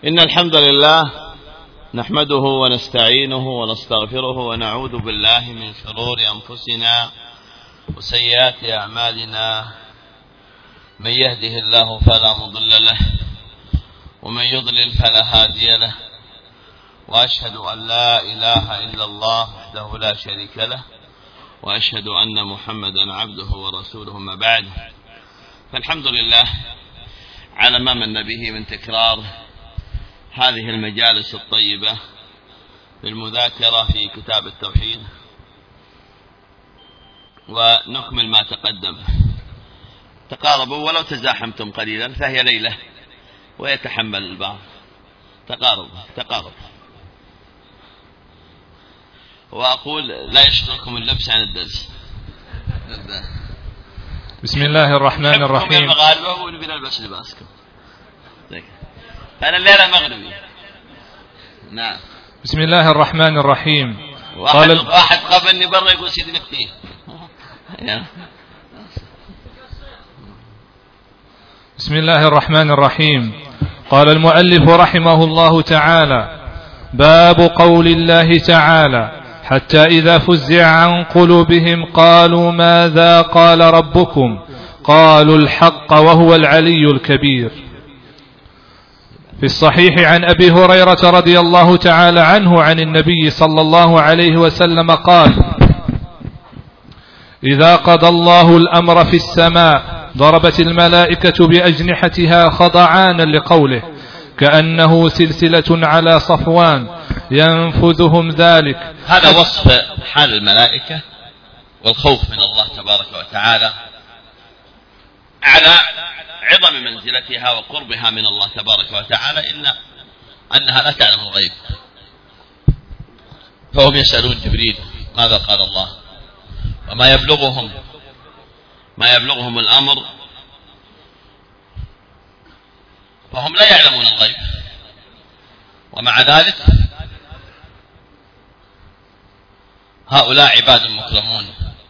إن الحمد لله نحمده ونستعينه ونستغفره ونعوذ بالله من شرور أنفسنا وسيئات أعمالنا. من يهده الله فلا مضل له ومن يضلل فلا هادي له، وأشهد أن لا إله إلا الله وحده لا شريك له، وأشهد أن محمدا عبده ورسوله. ما بعد، فالحمد لله على ما من به من تكرار هذه المجالس الطيبة للمذاكرة في كتاب التوحيد، ونكمل ما تقدم. تقاربوا ولو تزاحمتم قليلا، فهي ليلة ويتحمل البعض. تقارب. وأقول لا يشغلكم اللبس عن الدرس. بسم الله الرحمن الرحيم. أنا الليلة مغربي. نعم. بسم الله الرحمن الرحيم. واحد قابلني برا يقول سيدي نكتيه. بسم الله الرحمن الرحيم. قال المؤلف رحمه الله تعالى: باب قول الله تعالى: حتى إذا فزع عن قلوبهم قالوا ماذا قال ربكم قالوا الحق وهو العلي الكبير. في الصحيح عن أبي هريرة رضي الله تعالى عنه عن النبي صلى الله عليه وسلم قال: إذا قضى الله الأمر في السماء ضربت الملائكة بأجنحتها خضعانا لقوله كأنه سلسلة على صفوان ينفذهم ذلك. هذا وصف حال الملائكة والخوف من الله تبارك وتعالى على عظم منزلتها وقربها من الله تبارك وتعالى، إلا أنها لا تعلم الغيب، فهم يسألون جبريل ماذا قال الله، وما يبلغهم الأمر، فهم لا يعلمون الغيب. ومع ذلك هؤلاء عباد مكرمون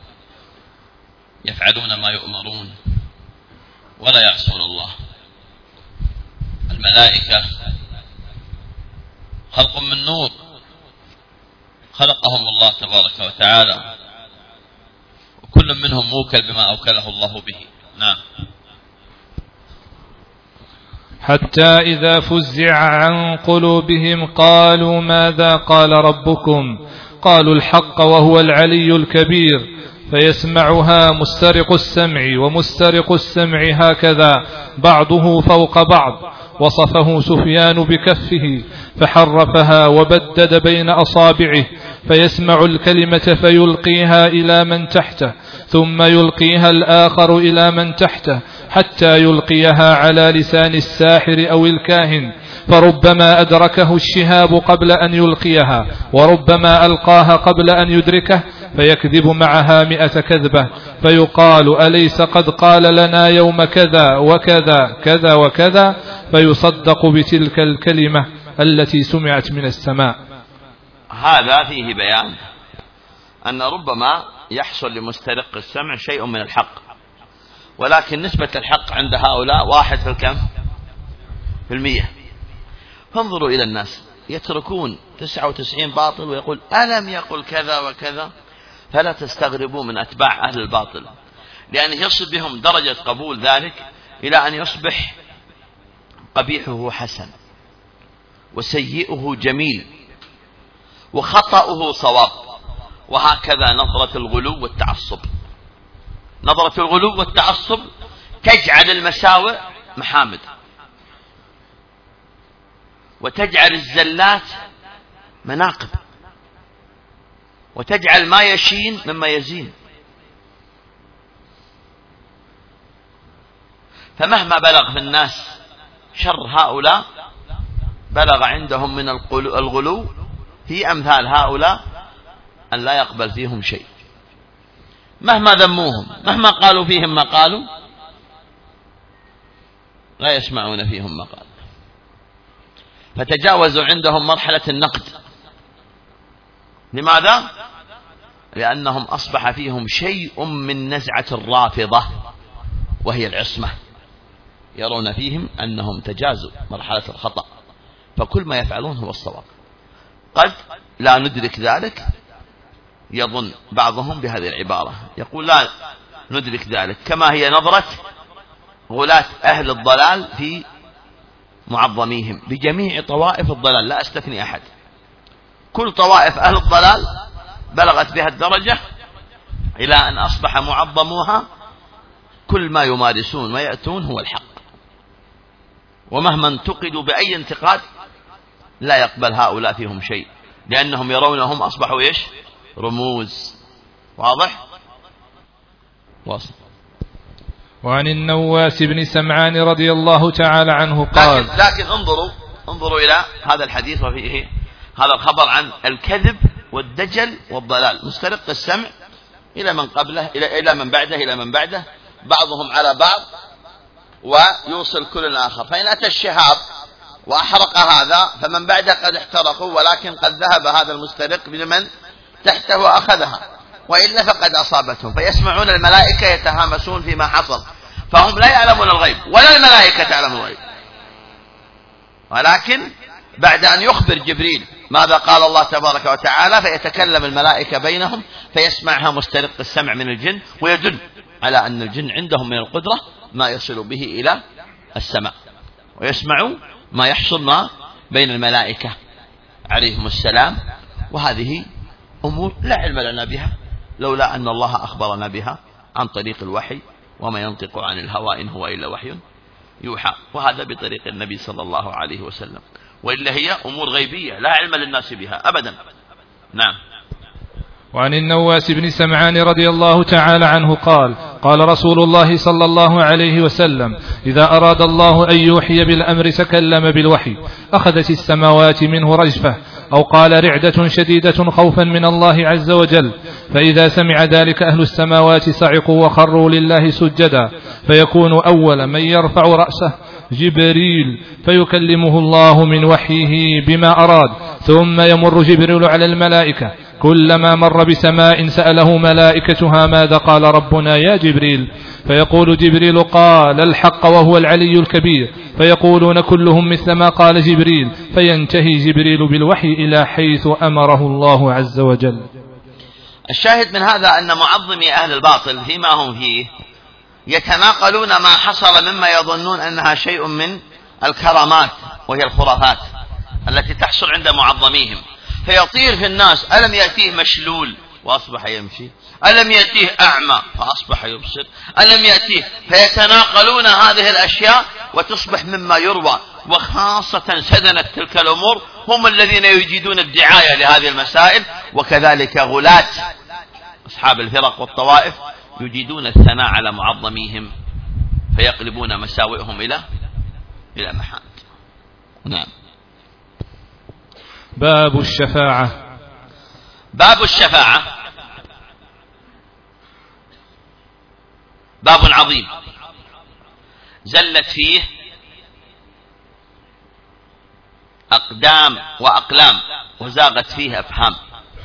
يفعلون ما يؤمرون ولا يعصون الله. الملائكة خلق من نور خلقهم الله تبارك وتعالى، وكل منهم موكل بما أوكله الله به. نعم. حتى إذا فزع عن قلوبهم قالوا ماذا قال ربكم قالوا الحق وهو العلي الكبير، فيسمعها مسترق السمع ومسترق السمع هكذا بعضه فوق بعض. وصفه سفيان بكفه فحرفها وبدد بين أصابعه، فيسمع الكلمة فيلقيها إلى من تحته ثم يلقيها الآخر إلى من تحته حتى يلقيها على لسان الساحر أو الكاهن، فربما أدركه الشهاب قبل أن يلقيها وربما ألقاها قبل أن يدركه، فيكذب معها 100 كذبة، فيقال أليس قد قال لنا يوم كذا وكذا كذا وكذا، فيصدق بتلك الكلمة التي سمعت من السماء. هذا فيه بيان أن ربما يحصل لمسترق السمع شيء من الحق، ولكن نسبة الحق عند هؤلاء 1%. فانظروا إلى الناس يتركون 99 باطل ويقول ألم يقل كذا وكذا، فلا تستغربوا من أتباع أهل الباطل، لأن يصل بهم درجة قبول ذلك إلى أن يصبح قبيحه حسن وسيئه جميل وخطأه صواب. وهكذا نظرة الغلو والتعصب. نظرة الغلو والتعصب تجعل المساوئ محامد، وتجعل الزلات مناقب، وتجعل ما يشين مما يزين. فمهما بلغ في الناس شر هؤلاء، بلغ عندهم من الغلو في أمثال هؤلاء أن لا يقبل فيهم شيء، مهما ذموهم، مهما قالوا فيهم ما قالوا، لا يسمعون فيهم ما قالوا. فتجاوزوا عندهم مرحلة النقد. لماذا؟ لأنهم أصبح فيهم شيء من نزعة الرافضة، وهي العصمة. يرون فيهم أنهم تجازوا مرحلة الخطأ، فكل ما يفعلون هو الصواب. قد لا ندرك ذلك، يظن بعضهم بهذه العبارة، يقول لا ندرك ذلك، كما هي نظرة غلاة أهل الضلال في معظميهم بجميع طوائف الضلال، لا أستثني أحد. كل طوائف أهل الضلال بلغت بها الدرجة إلى أن أصبح معظموها كل ما يمارسون ويأتون هو الحق، ومهما انتقدوا بأي انتقاد لا يقبل هؤلاء فيهم شيء، لأنهم يرونهم أصبحوا إيش؟ رموز. واضح؟ واصل. وعن النواس بن سمعان رضي الله تعالى عنه قال: لكن انظروا إلى هذا الحديث وفيه هذا الخبر عن الكذب والدجل والضلال، مسترق السمع إلى من قبله إلى من بعده إلى من بعده، بعضهم على بعض ويوصل كل الآخر. فإن أتى الشهاب وأحرق هذا فمن بعده قد احترقوا، ولكن قد ذهب هذا المسترق بمن تحته وأخذها، وإلا فقد أصابتهم. فيسمعون الملائكة يتهامسون فيما حصل، فهم لا يعلمون الغيب ولا الملائكة تعلم الغيب، ولكن بعد أن يخبر جبريل ماذا قال الله تبارك وتعالى فيتكلم الملائكة بينهم فيسمعها مسترق السمع من الجن، ويدل على أن الجن عندهم من القدرة ما يصل به إلى السماء، ويسمعوا ما يحصل ما بين الملائكة عليهم السلام. وهذه أمور لا علم لنا بها لولا أن الله أخبرنا بها عن طريق الوحي، وما ينطق عن الهوى إن هو إلا وحي يوحى، وهذا بطريق النبي صلى الله عليه وسلم، وإلا هي أمور غيبية لا علم للناس بها أبدا. نعم. وعن النواس بن سمعان رضي الله تعالى عنه قال: قال رسول الله صلى الله عليه وسلم: إذا أراد الله أن يوحي بالأمر تكلم بالوحي، أخذت السماوات منه رجفة، أو قال رعدة شديدة خوفا من الله عز وجل، فإذا سمع ذلك أهل السماوات صعقوا وخروا لله سجدا، فيكون أول من يرفع رأسه جبريل فيكلمه الله من وحيه بما أراد، ثم يمر جبريل على الملائكة، كلما مر بسماء سأله ملائكتها ماذا قال ربنا يا جبريل، فيقول جبريل قال الحق وهو العلي الكبير، فيقولون كلهم مثل ما قال جبريل، فينتهي جبريل بالوحي إلى حيث أمره الله عز وجل. الشاهد من هذا أن معظمي أهل الباطل فيما هم فيه يتناقلون ما حصل مما يظنون أنها شيء من الكرامات، وهي الخرافات التي تحصل عند معظميهم، فيطير في الناس: ألم يأتيه مشلول وأصبح يمشي، ألم يأتيه أعمى فأصبح يبصر، ألم يأتيه، فيتناقلون هذه الأشياء وتصبح مما يروى، وخاصة سدنت تلك الأمور هم الذين يجيدون الدعاية لهذه المسائل، وكذلك غلاة أصحاب الفرق والطوائف يجيدون الثناء على معظميهم فيقلبون مساوئهم إلى محامد. نعم. باب الشفاعة. باب الشفاعة باب عظيم زلت فيه أقدام وأقلام وزاغت فيه أفهام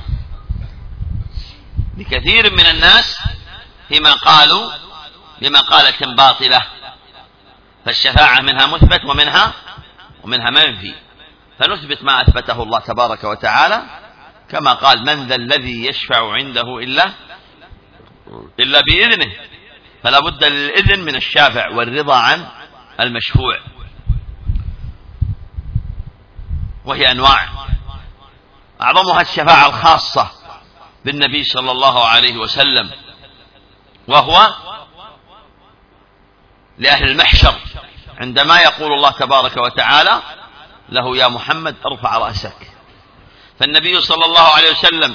لكثير من الناس فيما قالوا بمقالة باطلة. فالشفاعة منها مثبت ومنها منفي، فنثبت ما أثبته الله تبارك وتعالى كما قال: من ذا الذي يشفع عنده إلا بإذنه، فلا بد للإذن من الشافع والرضا عن المشفوع، وهي أنواع، أعظمها الشفاعة الخاصة بالنبي صلى الله عليه وسلم، وهو لأهل المحشر عندما يقول الله تبارك وتعالى له: يا محمد ارفع رأسك. فالنبي صلى الله عليه وسلم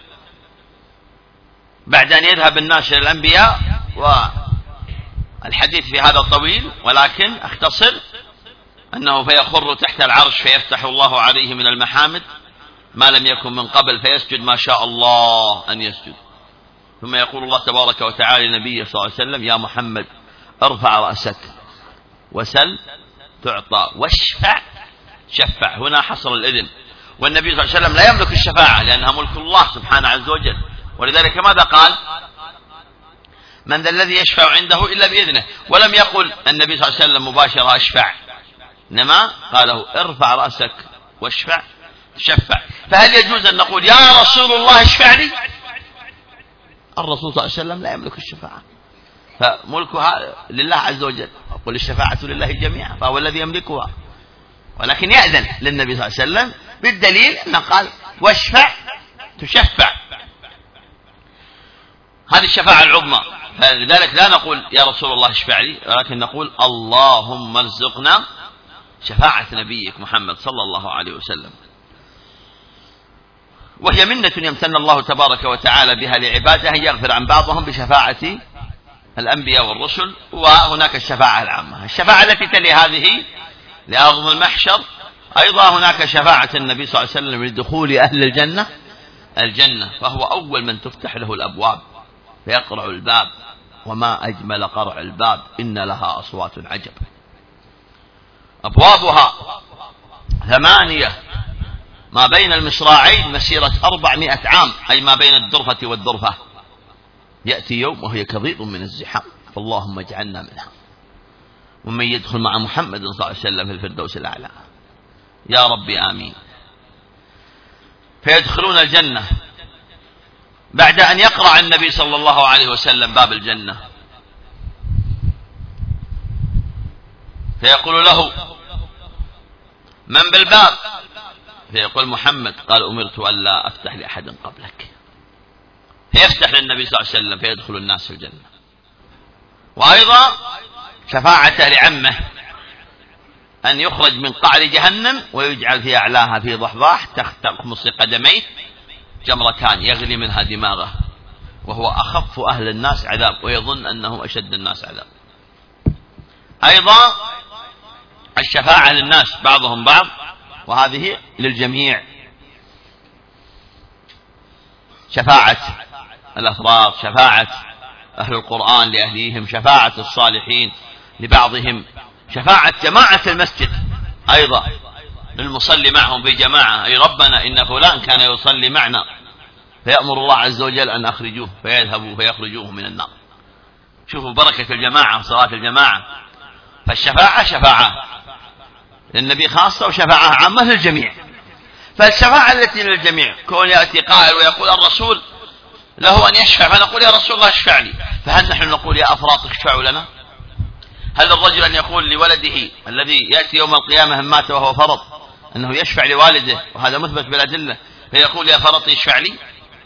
بعد أن يذهب الناس إلى الأنبياء، والحديث في هذا طويل ولكن أختصر، أنه فيخر تحت العرش فيفتح الله عليه من المحامد ما لم يكن من قبل، فيسجد ما شاء الله أن يسجد، ثم يقول الله تبارك وتعالى لنبيه صلى الله عليه وسلم: يا محمد ارفع رأسك وسل تعطى واشفع شفع. هنا حصل الإذن، والنبي صلى الله عليه وسلم لا يملك الشفاعة لأنها ملك الله سبحانه عز وجل، ولذلك ماذا قال؟ من ذا الذي يشفع عنده إلا بإذنه، ولم يقل النبي صلى الله عليه وسلم مباشرة أشفع، إنما قاله ارفع رأسك واشفع شفع. فهل يجوز أن نقول يا رسول الله اشفع لي؟ الرسول صلى الله عليه وسلم لا يملك الشفاعة، فملكها لله عز وجل، قل الشفاعة لله جميعا، فهو الذي يملكها، ولكن يأذن للنبي صلى الله عليه وسلم بالدليل أنه قال واشفع تشفع، هذه الشفاعة العظمى. فلذلك لا نقول يا رسول الله اشفع لي، ولكن نقول اللهم ارزقنا شفاعة نبيك محمد صلى الله عليه وسلم. وهي منة يمتن الله تبارك وتعالى بها لعباده، يغفر عن بعضهم بشفاعة الأنبياء والرسل. وهناك الشفاعة العامة، الشفاعة التي تلي هذه لأرض المحشر. أيضا هناك شفاعة النبي صلى الله عليه وسلم لدخول أهل الجنة، فهو أول من تفتح له الأبواب فيقرع الباب، وما أجمل قرع الباب، إن لها أصوات عجب. أبوابها 8 ما بين المصراعين مسيرة 400 عام، أي ما بين الدرفة والدرفة. يأتي يوم وهي كضيض من الزحام، فاللهم اجعلنا منها، ومن يدخل مع محمد صلى الله عليه وسلم في الفردوس الأعلى، يا ربي آمين. فيدخلون الجنة بعد أن يقرع النبي صلى الله عليه وسلم باب الجنة، فيقول له من بالباب؟ فيقول محمد. قال أمرت أن لا أفتح لأحد قبلك. فيفتح للنبي صلى الله عليه وسلم فيدخل الناس في الجنة. وأيضا شفاعته لعمه أن يخرج من قعر جهنم ويجعل في أعلاها في ضحضاح تخمص قدميه جمرتان يغلي منها دماغه، وهو أخف أهل الناس عذاب ويظن أنهم أشد الناس عذاب. أيضا الشفاعة للناس بعضهم بعض، وهذه للجميع. شفاعة الأفراد، شفاعة أهل القرآن لأهليهم، شفاعة الصالحين لبعضهم، شفاعة جماعة المسجد أيضا للمصلي معهم في جماعة، أي ربنا إن فلان كان يصلي معنا، فيأمر الله عز وجل أن أخرجوه فيذهبوا فيخرجوه من النار. شوفوا بركة الجماعة وصلاة الجماعة. فالشفاعة شفاعة للنبي خاصة وشفاعة عامة للجميع. فالشفاعة التي للجميع كون يأتي قائل ويقول الرسول له أن يشفع، فنقول يا رسول الله اشفع لي، فهل نحن نقول يا أفراط اشفعوا لنا؟ هل الرجل أن يقول لولده الذي يأتي يوم القيامة هم مات وهو فرط أنه يشفع لوالده، وهذا مثبت بالأدلة، فيقول يا فرط اشفع لي؟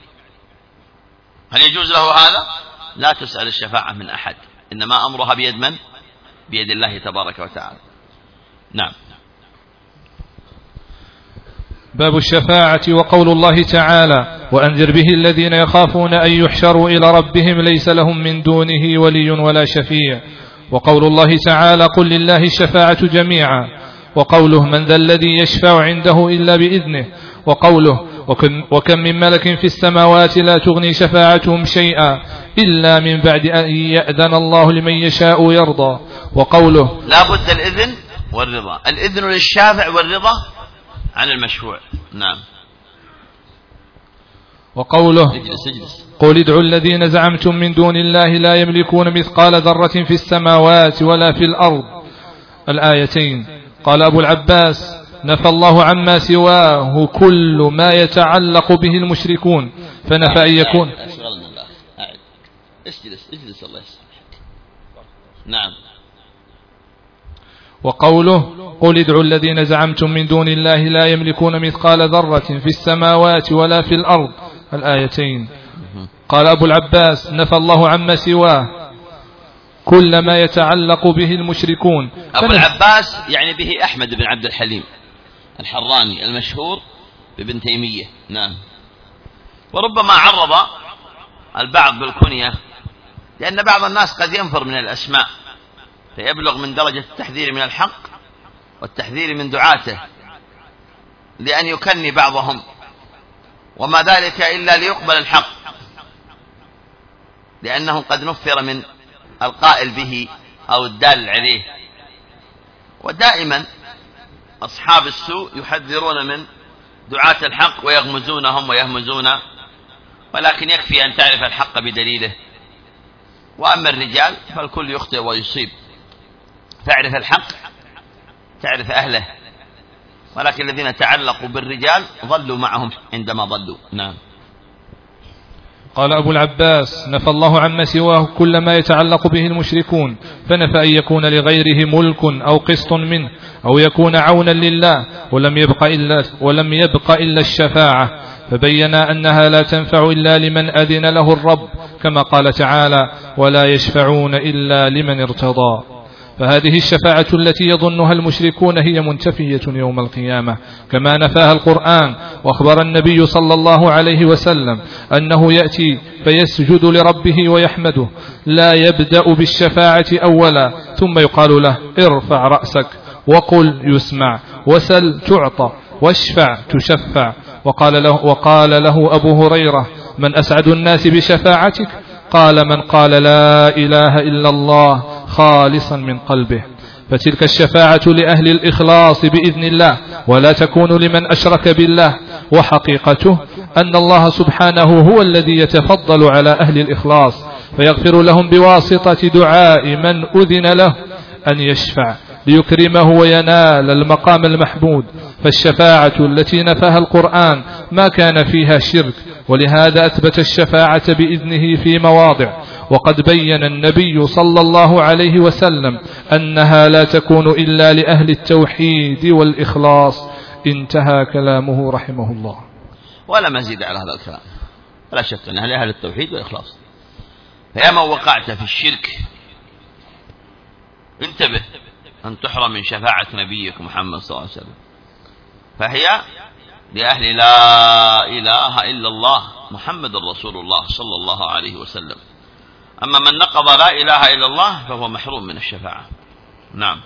هل يجوز له هذا؟ لا تسأل الشفاعة من أحد، إنما أمرها بيد من؟ بيد الله تبارك وتعالى. نعم. باب الشفاعة. وقول الله تعالى وأنذر به الذين يخافون أن يحشروا إلى ربهم ليس لهم من دونه ولي ولا شفيع. وقول الله تعالى قل لله الشفاعة جميعا. وقوله من ذا الذي يشفع عنده إلا بإذنه. وقوله وكم من ملك في السماوات لا تغني شفاعتهم شيئا إلا من بعد أن يأذن الله لمن يشاء ويرضى. وقوله لا بد الإذن والرضا، الإذن للشافع والرضا عن المشفوع. نعم. وقوله اجلس. قل ادعوا الذين زعمتم من دون الله لا يملكون مثقال ذرة في السماوات ولا في الأرض، الآيتين. قال أبو العباس نفى الله عما سواه كل ما يتعلق به المشركون، فنفى أن يكون. اجلس الله يسلمك. نعم. وقوله قل ادعوا الذين زعمتم من دون الله لا يملكون مثقال ذرة في السماوات ولا في الأرض، الآيتين. قال أبو العباس نفى الله عما سواه كل ما يتعلق به المشركون. أبو العباس يعني به أحمد بن عبد الحليم الحراني المشهور بابن تيمية. نعم. وربما عرض البعض بالكنية، لأن بعض الناس قد ينفر من الأسماء فيبلغ من درجة التحذير من الحق والتحذير من دعاته، لأن يكني بعضهم، وما ذلك إلا ليقبل الحق، لأنه قد نفر من القائل به أو الدال عليه. ودائما أصحاب السوء يحذرون من دعاة الحق ويغمزونهم ويهمزون، ولكن يكفي أن تعرف الحق بدليله. وأما الرجال فالكل يخطئ ويصيب، فاعرف الحق تعرف أهله، ولكن الذين تعلقوا بالرجال ظلوا معهم عندما ظلوا. نعم. قال أبو العباس: نفى الله عما سواه كل ما يتعلق به المشركون، فنفى أن يكون لغيره ملك أو قسط منه أو يكون عونا لله، ولم يبق إلا الشفاعة، فبين أنها لا تنفع إلا لمن أذن له الرب، كما قال تعالى: ولا يشفعون إلا لمن ارتضى. فهذه الشفاعة التي يظنها المشركون هي منتفية يوم القيامة، كما نفاها القرآن. وأخبر النبي صلى الله عليه وسلم أنه يأتي فيسجد لربه ويحمده، لا يبدأ بالشفاعة أولا، ثم يقال له: ارفع رأسك وقل يسمع، وسل تعطى، واشفع تشفع. وقال له أبو هريرة: من أسعد الناس بشفاعتك؟ قال: من قال لا إله إلا الله خالصا من قلبه. فتلك الشفاعة لأهل الإخلاص بإذن الله، ولا تكون لمن أشرك بالله. وحقيقته أن الله سبحانه هو الذي يتفضل على أهل الإخلاص، فيغفر لهم بواسطة دعاء من أذن له أن يشفع ليكرمه وينال المقام المحمود. فالشفاعة التي نفاها القرآن ما كان فيها شرك، ولهذا أثبت الشفاعة بإذنه في مواضع. وقد بين النبي صلى الله عليه وسلم أنها لا تكون إلا لأهل التوحيد والإخلاص. انتهى كلامه رحمه الله. ولا مزيد على هذا الكلام، لا شك أنها لأهل التوحيد والإخلاص. فيا من وقعت في الشرك انتبه أن تحرم من شفاعة نبيك محمد صلى الله عليه وسلم، فهي لأهل لا إله إلا الله محمد رسول الله صلى الله عليه وسلم. أما من نقض لا إله إلا الله فهو محروم من الشفاعة. نعم.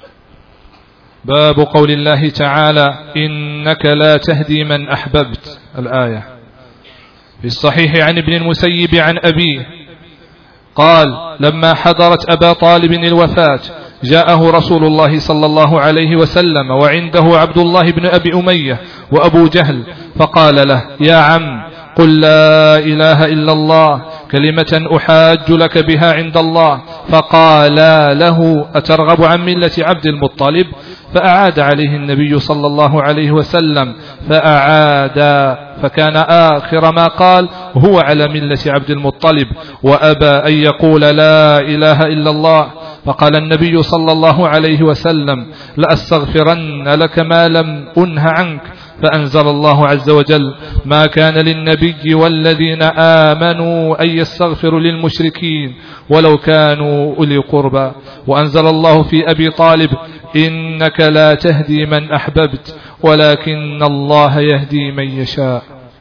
باب قول الله تعالى: إنك لا تهدي من أحببت، الآية. في الصحيح عن ابن المسيب عن أبيه قال: لما حضرت أبا طالب الوفاة جاءه رسول الله صلى الله عليه وسلم، وعنده عبد الله بن أبي أمية وأبو جهل، فقال له: يا عم، قل لا إله إلا الله، كلمة أحاج لك بها عند الله. فقال له: أترغب عن ملة عبد المطلب؟ فأعاد عليه النبي صلى الله عليه وسلم فأعاد، فكان آخر ما قال: هو على ملة عبد المطلب، وأبى أن يقول لا إله إلا الله. فقال النبي صلى الله عليه وسلم: لأستغفرن لك ما لم أنه عنك. فأنزل الله عز وجل: ما كان للنبي والذين آمنوا أن يستغفروا للمشركين ولو كانوا أولي قربى. وأنزل الله في أبي طالب: إنك لا تهدي من أحببت ولكن الله يهدي من يشاء.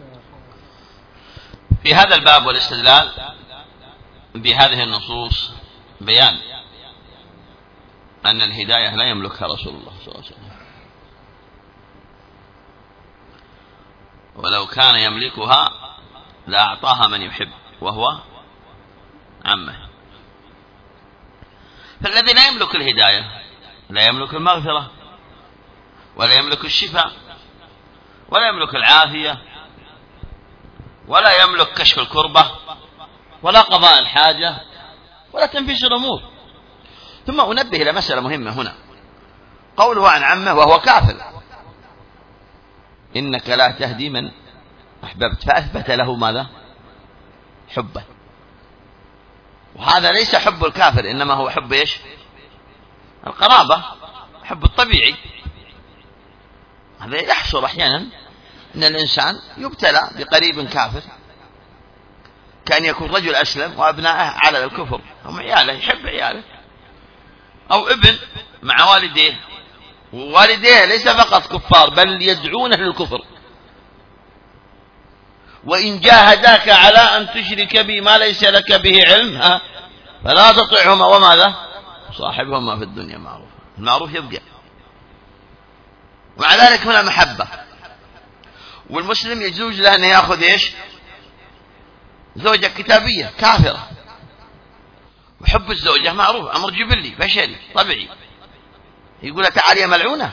في هذا الباب والاستدلال بهذه النصوص بيان أن الهداية لا يملكها رسول الله صلى الله عليه وسلم، ولو كان يملكها لأعطاها من يحب وهو عمه. فالذي لا يملك الهداية لا يملك المغفرة، ولا يملك الشفاء، ولا يملك العافية، ولا يملك كشف الكربة، ولا قضاء الحاجة، ولا تنفيذ الأمور. ثم أنبه إلى مسألة مهمة هنا، قوله عن عمه وهو كافر: إنك لا تهدي من أحببت، فأثبت له ماذا؟ حبه. وهذا ليس حب الكافر، إنما هو حب إيش؟ القرابة، حب الطبيعي. هذا يحصل أحيانا أن الإنسان يبتلى بقريب كافر، كأن يكون رجل أسلم وأبنائه على الكفر، هم عياله، يحب عياله، أو ابن مع والديه، ووالديه ليس فقط كفار بل يدعونه للكفر. وإن جاهداك على أن تشرك بي ما ليس لك به علم فلا تطعهما وماذا؟ صاحبهما في الدنيا معروف. المعروف يبقى. ومع ذلك هنا محبة، والمسلم يجوز له أن يأخذ إيش؟ زوجة كتابية كافرة. وحب الزوجة معروف، أمر جبلي بشري طبيعي. يقول تعالي يا ملعونة،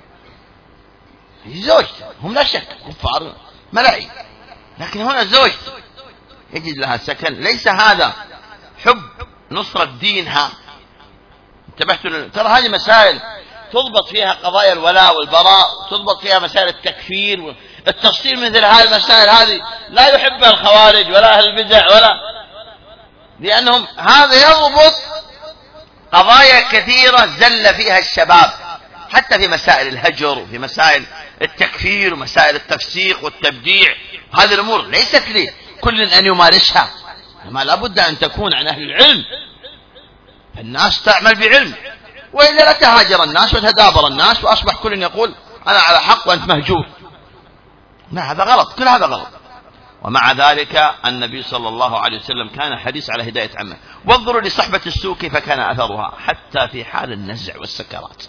هي زوجته، هم لا شك كفار ملعي، لكن هنا زوجته يجد لها سكن. ليس هذا حب نصرة دينها. انتبهتوا؟ ترى هذه مسائل تضبط فيها قضايا الولاء والبراء، تضبط فيها مسائل التكفير التفصيل. مثل هذه المسائل هذه لا يحبها الخوارج ولا أهل البدع لأنهم هذا يضبط قضايا كثيرة زل فيها الشباب، حتى في مسائل الهجر وفي مسائل التكفير ومسائل التفسيق والتبديع. هذه الأمور ليست لكل أن يمارسها، ما لابد أن تكون عن أهل العلم، الناس تعمل بعلم، وإلا لتهاجر الناس وتدابر الناس وأصبح كل يقول أنا على حق وأنت مهجور. لا، هذا غلط، كل هذا غلط. ومع ذلك النبي صلى الله عليه وسلم كان حريص على هداية عمه. وانظروا لصحبة السوء كيف كان أثرها حتى في حال النزع والسكرات،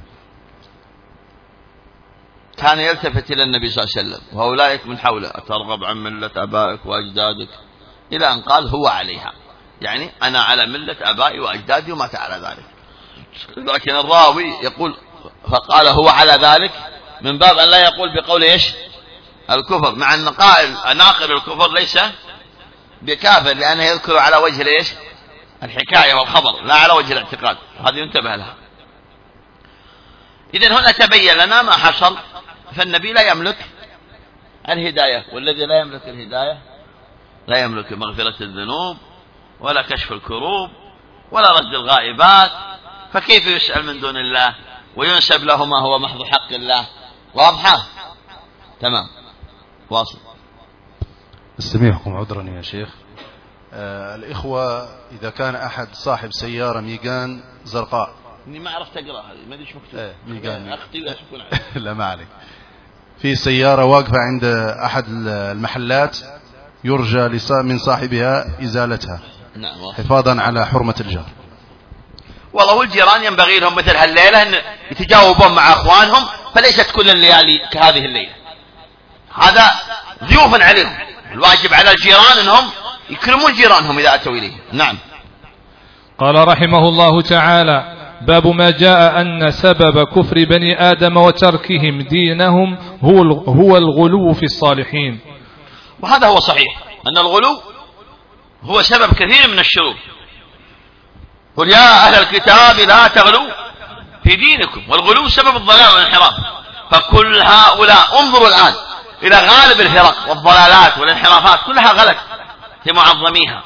كان يلتفت إلى النبي صلى الله عليه وسلم وأولئك من حوله: أترغب عن ملة أبائك وأجدادك، إلى أن قال هو عليها، يعني أنا على ملة أبائي وأجدادي ومات على ذلك. لكن الراوي يقول فقال هو على ذلك من باب أن لا يقول بقول إيش الكفر، مع أن قائل ناقل الكفر ليس بكافر، لأنه يذكر على وجه إيش الحكاية والخبر لا على وجه الاعتقاد، هذه ينتبه لها. إذن هنا تبين لنا ما حصل، فالنبي لا يملك الهداية، والذي لا يملك الهداية لا يملك مغفرة الذنوب ولا كشف الكروب ولا رد الغائبات، فكيف يسأل من دون الله وينسب له ما هو محض حق الله؟ واضحة؟ تمام، واصل. استميحكم عذرا يا شيخ. الإخوة إذا كان أحد صاحب سيارة ميغان زرقاء، إني ما عرفت أقرأ هذه، ما أدري إيش مكتوب. ميغان أختي لا شكون لا ما عليك. في سيارة واقفة عند أحد المحلات يرجى من صاحبها إزالتها، نعم، حفاظا على حرمة الجار. والله الجيران ينبغي لهم مثل هالليلة أن يتجاوبون مع أخوانهم، فليست كل الليالي كهذه الليلة، هذا ضيوف عليهم. الواجب على الجيران أنهم يكرمون جيرانهم إذا أتوا إليه. نعم. قال رحمه الله تعالى: باب ما جاء أن سبب كفر بني آدم وتركهم دينهم هو الغلو في الصالحين. وهذا هو صحيح، أن الغلو هو سبب كثير من الشرور. قل يا أهل الكتاب لا تغلوا في دينكم، والغلو سبب الضلال والانحراف. فكل هؤلاء انظروا الآن إلى غالب الفرق والضلالات والانحرافات، كلها غلط في معظميها،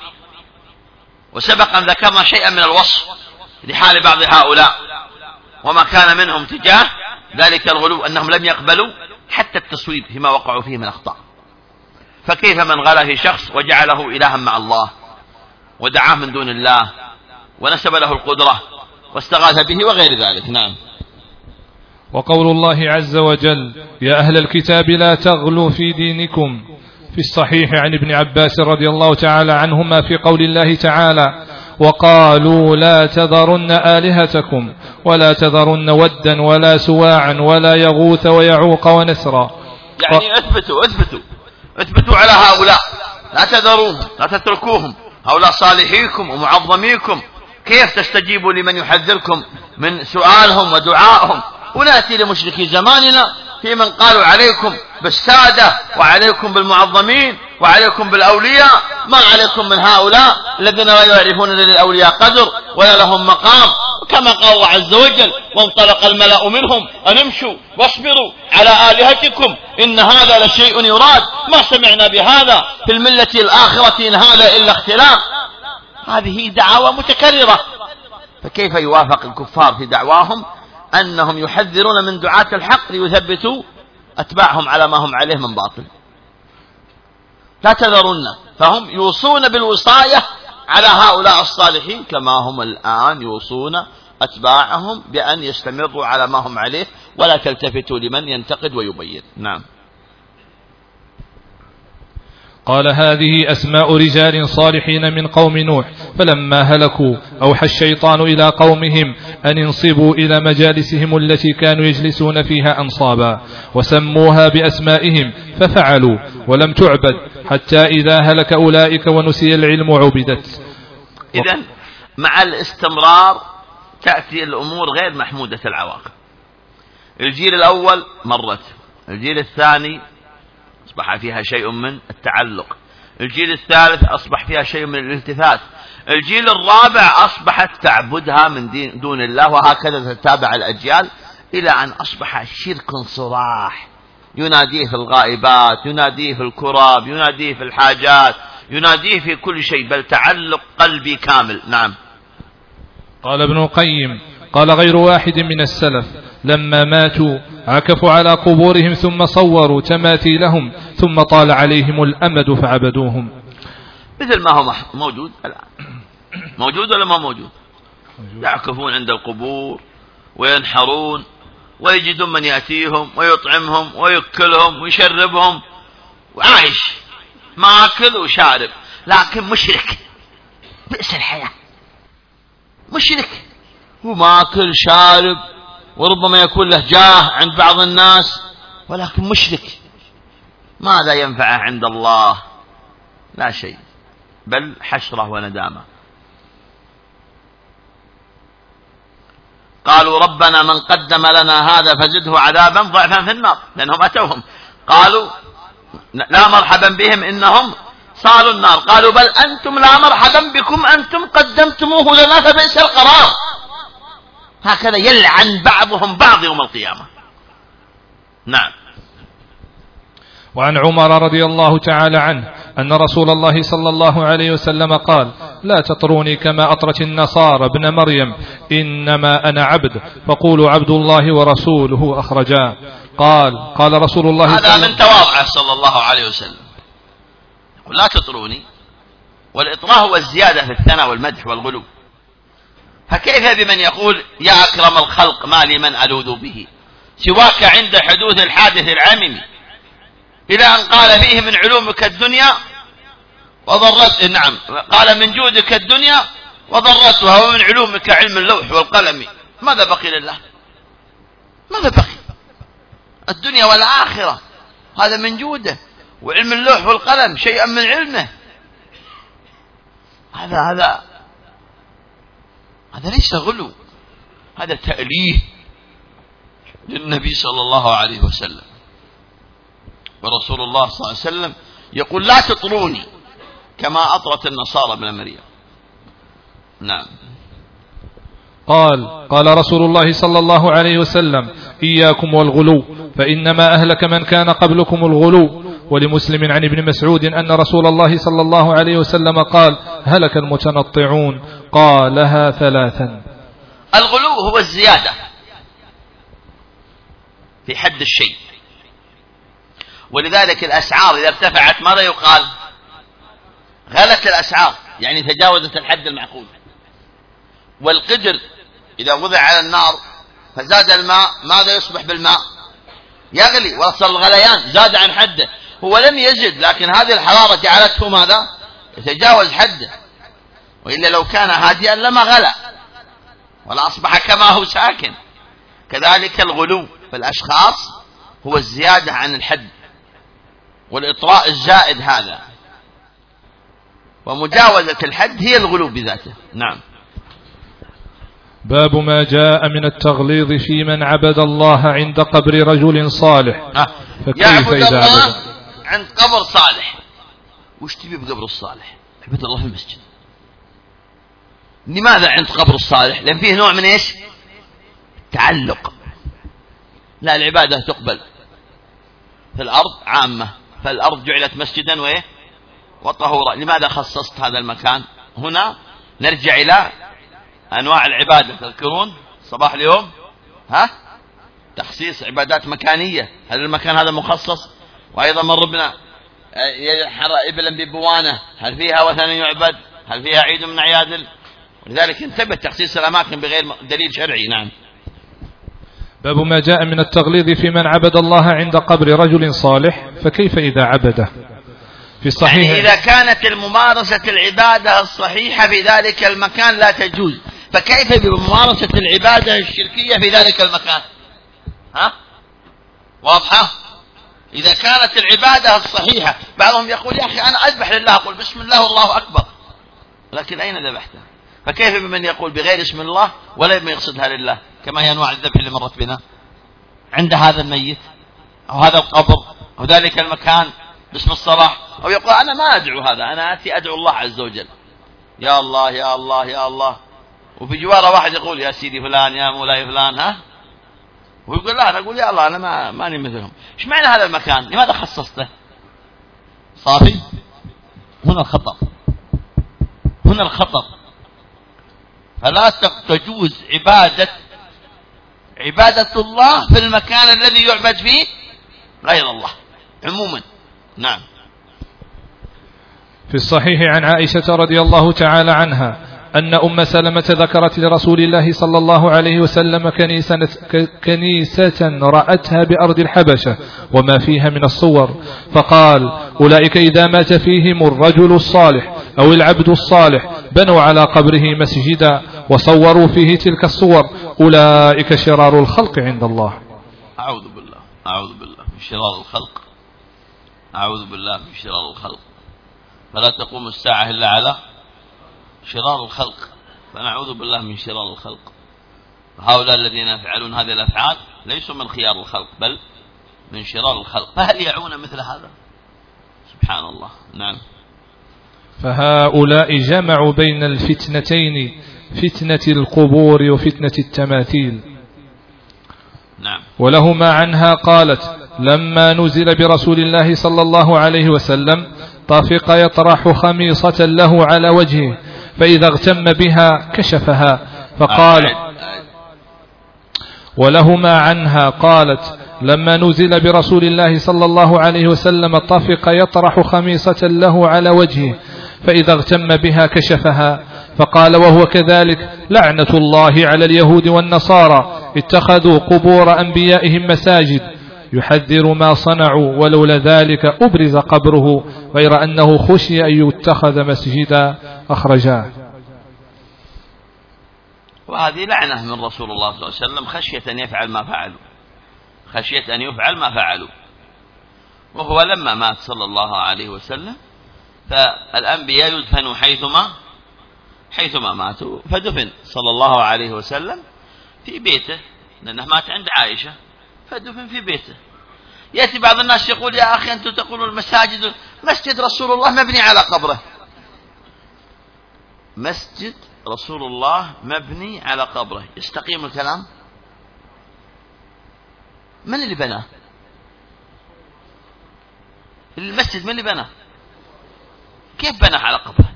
وسبق أن ذكرنا شيئا من الوصف لحال بعض هؤلاء وما كان منهم تجاه ذلك الغلو، أنهم لم يقبلوا حتى التصويب فيما وقعوا فيه من أخطاء. فكيف من غلا في شخص وجعله إلها مع الله ودعاه من دون الله ونسب له القدرة واستغاث به وغير ذلك. نعم. وقول الله عز وجل: يا أهل الكتاب لا تغلوا في دينكم، في الصحيح عن ابن عباس رضي الله تعالى عنهما في قول الله تعالى: وقالوا لا تذرن آلهتكم ولا تذرن ودا ولا سواعا ولا يغوث ويعوق ونسرا. يعني اثبتوا على هؤلاء، لا تذروهم، لا تتركوهم، هؤلاء صالحيكم ومعظميكم، كيف تستجيبوا لمن يحذركم من سؤالهم ودعائهم؟ ونأتي لمشركي زماننا في من قالوا عليكم بالسادة وعليكم بالمعظمين وعليكم بالأولياء، ما عليكم من هؤلاء الذين لا يعرفون للأولياء قدر ولا لهم مقام، كما قال الله عز وجل: وانطلق الملأ منهم أن امشوا واصبروا على آلهتكم إن هذا لشيء يراد ما سمعنا بهذا في الملة الآخرة إن هذا إلا اختلاف. هذه دعوة متكررة، فكيف يوافق الكفار في دعواهم أنهم يحذرون من دعاة الحق ليثبتوا أتباعهم على ما هم عليه من باطل؟ لا تذرون، فهم يوصون بالوصاية على هؤلاء الصالحين كما هم الآن يوصون أتباعهم بأن يستمروا على ما هم عليه ولا تلتفتوا لمن ينتقد ويبين. نعم. قال: هذه أسماء رجال صالحين من قوم نوح، فلما هلكوا أوحى الشيطان إلى قومهم أن ينصبوا إلى مجالسهم التي كانوا يجلسون فيها أنصابا، وسموها بأسمائهم ففعلوا، ولم تعبد حتى إذا هلك أولئك ونسي العلم عبدت. إذن مع الاستمرار تأتي الأمور غير محمودة العواقب. الجيل الأول مرت، الجيل الثاني أصبح فيها شيء من التعلق، الجيل الثالث أصبح فيها شيء من الالتفات، الجيل الرابع أصبحت تعبدها من دون الله، وهكذا تتابع الأجيال إلى أن أصبح شرك صراح، يناديه في الغائبات، يناديه في الكراب، يناديه في الحاجات، يناديه في كل شيء، بل تعلق قلبي كامل. نعم. قال ابن القيم: قال غير واحد من السلف لما ماتوا عكفوا على قبورهم ثم صوروا تماثيلهم ثم طال عليهم الأمد فعبدوهم. مثل ما هو موجود الآن. موجود ولا ما موجود؟ يعكفون عند القبور وينحرون ويجدون من يأتيهم ويطعمهم ويأكلهم ويشربهم وعايش ماكل وشارب، لكن مشرك. بئس الحياة، مشرك وماكل شارب، وربما يكون له جاه عند بعض الناس، ولكن مشرك. ماذا ينفعه عند الله؟ لا شيء، بل حسرة وندامة. قالوا ربنا من قدم لنا هذا فزده عذابا ضعفا في النار، لأنهم أتوهم قالوا لا مرحبا بهم إنهم صالوا النار، قالوا بل أنتم لا مرحبا بكم أنتم قدمتموه لنا فبئس القرار. هكذا يلعن بعضهم بعض يوم القيامة. نعم. وعن عمر رضي الله تعالى عنه أن رسول الله صلى الله عليه وسلم قال: لا تطروني كما أطرت النصارى ابن مريم، إنما أنا عبد، فقولوا عبد الله ورسوله أخرجاه. قال رسول الله هذا من تواضعه صلى الله عليه وسلم، يقول لا تطروني، والإطراء هو الزيادة في الثناء والمدح والغلو. فكيف بمن يقول يا أكرم الخلق ما لي من ألوذ به سواك عند حدوث الحادث العمم، إلى أن قال فيه من علومك الدنيا وضرت. نعم، قال من جودك الدنيا وضرتها، ومن علومك علم اللوح والقلم. ماذا بقي لله؟ ماذا بقي؟ الدنيا والآخرة هذا من جوده، وعلم اللوح والقلم شيئا من علمه. هذا ليس غلو، هذا تأليه للنبي صلى الله عليه وسلم. ورسول الله صلى الله عليه وسلم يقول لا تطروني كما أطرت النصارى ابن مريم. نعم. قال رسول الله صلى الله عليه وسلم: إياكم والغلو، فإنما أهلك من كان قبلكم الغلو. ولمسلم عن ابن مسعود أن رسول الله صلى الله عليه وسلم قال: هلك المتنطعون، قالها ثلاثا. الغلو هو الزيادة في حد الشيء، ولذلك الأسعار إذا ارتفعت ماذا يقال؟ غلت الأسعار، يعني تجاوزت الحد المعقول. والقدر إذا وضع على النار فزاد الماء ماذا يصبح بالماء؟ يغلي، وصل الغليان زاد عن حده. هو لم يزد، لكن هذه الحرارة جعلته ماذا؟ يتجاوز حده، وإلا لو كان هادئا لما غلى ولا أصبح كما هو ساكن. كذلك الغلو في الأشخاص هو الزيادة عن الحد، والإطراء الزائد هذا، ومجاوزة الحد هي الغلو بذاته. نعم. باب ما جاء من التغليظ في من عبد الله عند قبر رجل صالح. يعبد الله عند قبر صالح. وش تبي بقبر الصالح؟ عبد الله في المسجد. لماذا عند قبر الصالح؟ لأن فيه نوع من إيش؟ تعلق. لا، العبادة تقبل في الأرض عامة، فالأرض جعلت مسجدا وطهورا. لماذا خصصت هذا المكان هنا؟ نرجع إلى أنواع العبادة. تذكرون صباح اليوم تخصيص عبادات مكانية. هل المكان هذا مخصص؟ وأيضا مر بنا يحرى إبلا ببوانة، هل فيها وثن يعبد؟ هل فيها عيد من أعياد؟ ولذلك انتبه تخصيص الأماكن بغير دليل شرعي. نعم. باب ما جاء من التغليظ في من عبد الله عند قبر رجل صالح، فكيف إذا عبده؟ في الصحيح يعني إذا كانت الممارسة العبادة الصحيحة في ذلك المكان لا تجوز، فكيف بممارسة العبادة الشركية في ذلك المكان؟ واضحة؟ إذا كانت العبادة الصحيحة، بعضهم يقول يا أخي أنا أذبح لله، أقول بسم الله والله أكبر، لكن أين ذبحته؟ فكيف بمن يقول بغير اسم الله ولا يقصدها لله، كما هي أنواع الذبح اللي مرت بنا عند هذا الميت أو هذا القبر أو ذلك المكان باسم الصلاح، أو يقول أنا ما أدعو هذا، أنا آتي أدعو الله عز وجل، يا الله يا الله يا الله، وفي جواره واحد يقول يا سيدي فلان يا مولاي فلان. ويقول لا، أنا أقول يا الله أنا ماني مثلهم. إيش معنى هذا المكان؟ لماذا خصصته؟ صافي. هنا الخطر، هنا الخطر. فلا تجوز عبادة الله في المكان الذي يعبد فيه غير الله عموما. نعم. في الصحيح عن عائشة رضي الله تعالى عنها أن أم سلمة ذكرت لرسول الله صلى الله عليه وسلم كنيسة رأتها بأرض الحبشة وما فيها من الصور، فقال: أولئك إذا مات فيهم الرجل الصالح أو العبد الصالح بنوا على قبره مسجدا وصوروا فيه تلك الصور، أولئك شرار الخلق عند الله. أعوذ بالله، أعوذ بالله من شرار الخلق، أعوذ بالله من شرار الخلق. فلا تقوم الساعة إلا على شرار الخلق، فنعوذ بالله من شرار الخلق. هؤلاء الذين يفعلون هذه الأفعال ليسوا من خيار الخلق بل من شرار الخلق، فهل يعون مثل هذا؟ سبحان الله. نعم. فهؤلاء جمعوا بين الفتنتين، فتنة القبور وفتنة التماثيل. نعم. ولهما عنها قالت: لما نزل برسول الله صلى الله عليه وسلم طافق يطرح خميصة له على وجهه، فإذا اغتم بها كشفها، فقال: ولهما عنها قالت: لما نزل برسول الله صلى الله عليه وسلم طافق يطرح خميصة له على وجهه، فإذا اغتم بها كشفها، فقال وهو كذلك: لعنة الله على اليهود والنصارى اتخذوا قبور أنبيائهم مساجد، يحذر ما صنعوا، ولولا ذلك أبرز قبره، غير أنه خشي أن يتخذ مسجدا، أخرجاه. وهذه لعنة من رسول الله صلى الله عليه وسلم، خشية أن يفعل ما فعلوا، خشية أن يفعل ما فعلوا. وهو لما مات صلى الله عليه وسلم فالأنبياء يدفنوا حيثما ماتوا، فدفن صلى الله عليه وسلم في بيته، لأنه مات عند عائشة فدفن في بيته. يأتي بعض الناس يقول: يا أخي أنتم تقولون المساجد، مسجد رسول الله مبني على قبره. مسجد رسول الله مبني على قبره، يستقيم الكلام؟ من اللي بناه؟ المسجد من اللي بناه؟ كيف بناه على قبره؟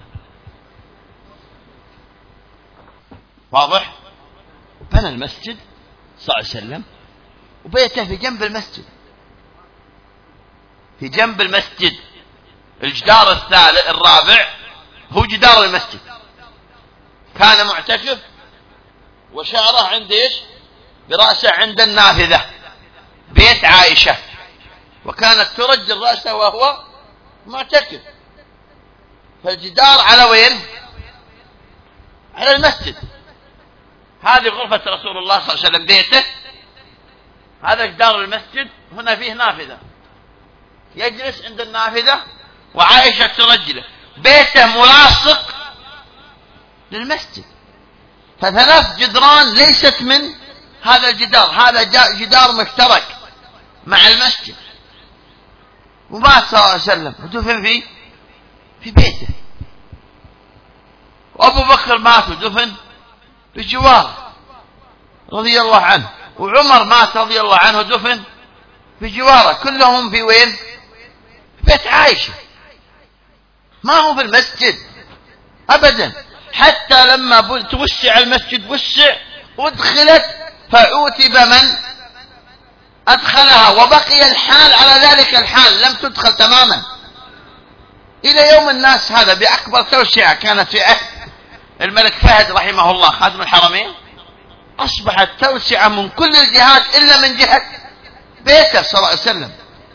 واضح؟ بنى المسجد صلى الله عليه وسلم وبيته في جنب المسجد، في جنب المسجد. الجدار الرابع هو جدار المسجد. كان معتكف وشعره عند ايش؟ برأسه عند النافذة، بيت عائشة، وكانت ترجل رأسه وهو معتكف. فالجدار على وين؟ على المسجد. هذه غرفة رسول الله صلى الله عليه وسلم، بيته، هذا جدار المسجد، هنا فيه نافذة، يجلس عند النافذة وعائشة ترجله. بيته ملاصق للمسجد، فثلاث جدران ليست من هذا الجدار، هذا جدار مشترك مع المسجد. ومات صلى الله عليه وسلم ودفن في بيته. وأبو بكر مات ودفن بجواره رضي الله عنه، وعمر مات رضي الله عنه ودفن بجواره، كلهم في وين؟ في بيت عائشة، ما هو في المسجد أبدا. حتى لما توسع المسجد وسع وادخلت، فعوتب من أدخلها، وبقي الحال على ذلك الحال، لم تدخل تماما إلى يوم الناس هذا بأكبر توسعة كانت في عهد الملك فهد رحمه الله خادم الحرمين. أصبحت توسعة من كل الجهات إلا من جهة بيته صلى الله عليه وسلم.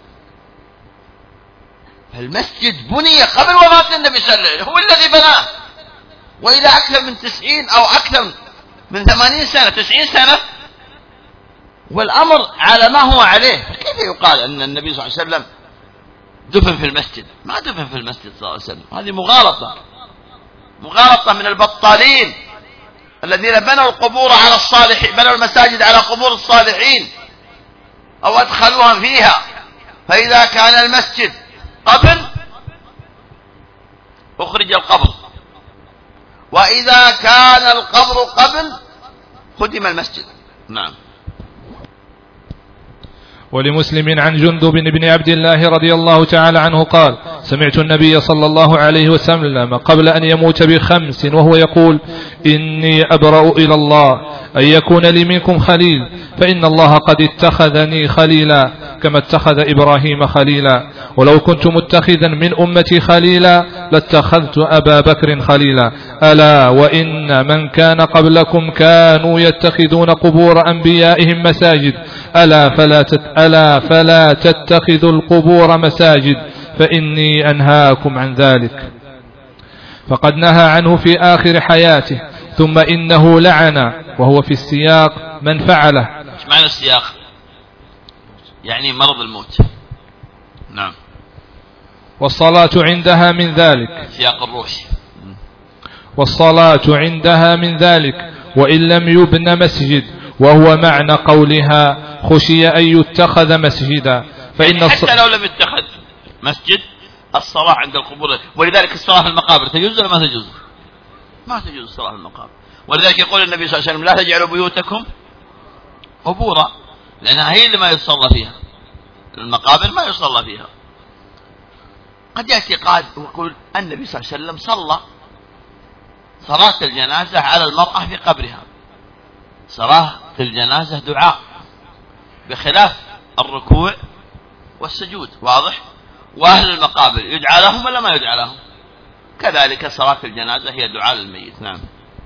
المسجد بني قبل وفاة النبي صلى الله عليه وسلم، هو الذي بناه، وإلى أكثر من 90 أو أكثر من 80 سنة 90 سنة، والأمر على ما هو عليه. فكيف يقال أن النبي صلى الله عليه وسلم دفن في المسجد؟ ما دفن في المسجد صلى الله عليه وسلم، هذه مغالطة من البطالين الذين بنوا القبور على الصالحين، بنوا المساجد على قبور الصالحين أو أدخلوها فيها. فإذا كان المسجد قبل أخرج القبر، وإذا كان القبر قبل خدم المسجد. نعم. ولمسلم عن جندب بن عبد الله رضي الله تعالى عنه قال: سمعت النبي صلى الله عليه وسلم قبل أن يموت ب5 وهو يقول: إني أبرأ إلى الله أن يكون لي منكم خليل، فإن الله قد اتخذني خليلا كما اتخذ إبراهيم خليلا، ولو كنت متخذا من أمتي خليلا لاتخذت أبا بكر خليلا. ألا وإن من كان قبلكم كانوا يتخذون قبور أنبيائهم مساجد، ألا فلا تتخذوا القبور مساجد، فإني أنهاكم عن ذلك. فقد نهى عنه في آخر حياته، ثم إنه لعن، وهو في السياق من فعله. ايش معنى السياق؟ يعني مرض الموت. نعم. والصلاة عندها من ذلك، سياق الروح. والصلاة عندها من ذلك وإن لم يبن مسجد، وهو معنى قولها خشي أن يتخذ مسجدا. فإن يعني حتى لو لم يتخذ مسجد، الصلاة عند القبور، ولذلك الصلاة في المقابر تجوز ولا ما تجوز؟ ما تجوز الصلاة في المقابر. ولذلك يقول النبي صلى الله عليه وسلم: لا تجعلوا بيوتكم قبورا، لأنها هي اللي ما يصلى فيها، المقابر ما يصلى فيها. قد يأتي قائد ويقول النبي صلى الله عليه وسلم صلى صلاة الجنازة على المرأة في قبرها. صلاة الجنازة دعاء بخلاف الركوع والسجود، واضح؟ وأهل المقابر يدعى لهم ولا ما يدعى لهم؟ كذلك صلاة الجنازة هي دعاء للميت. نعم.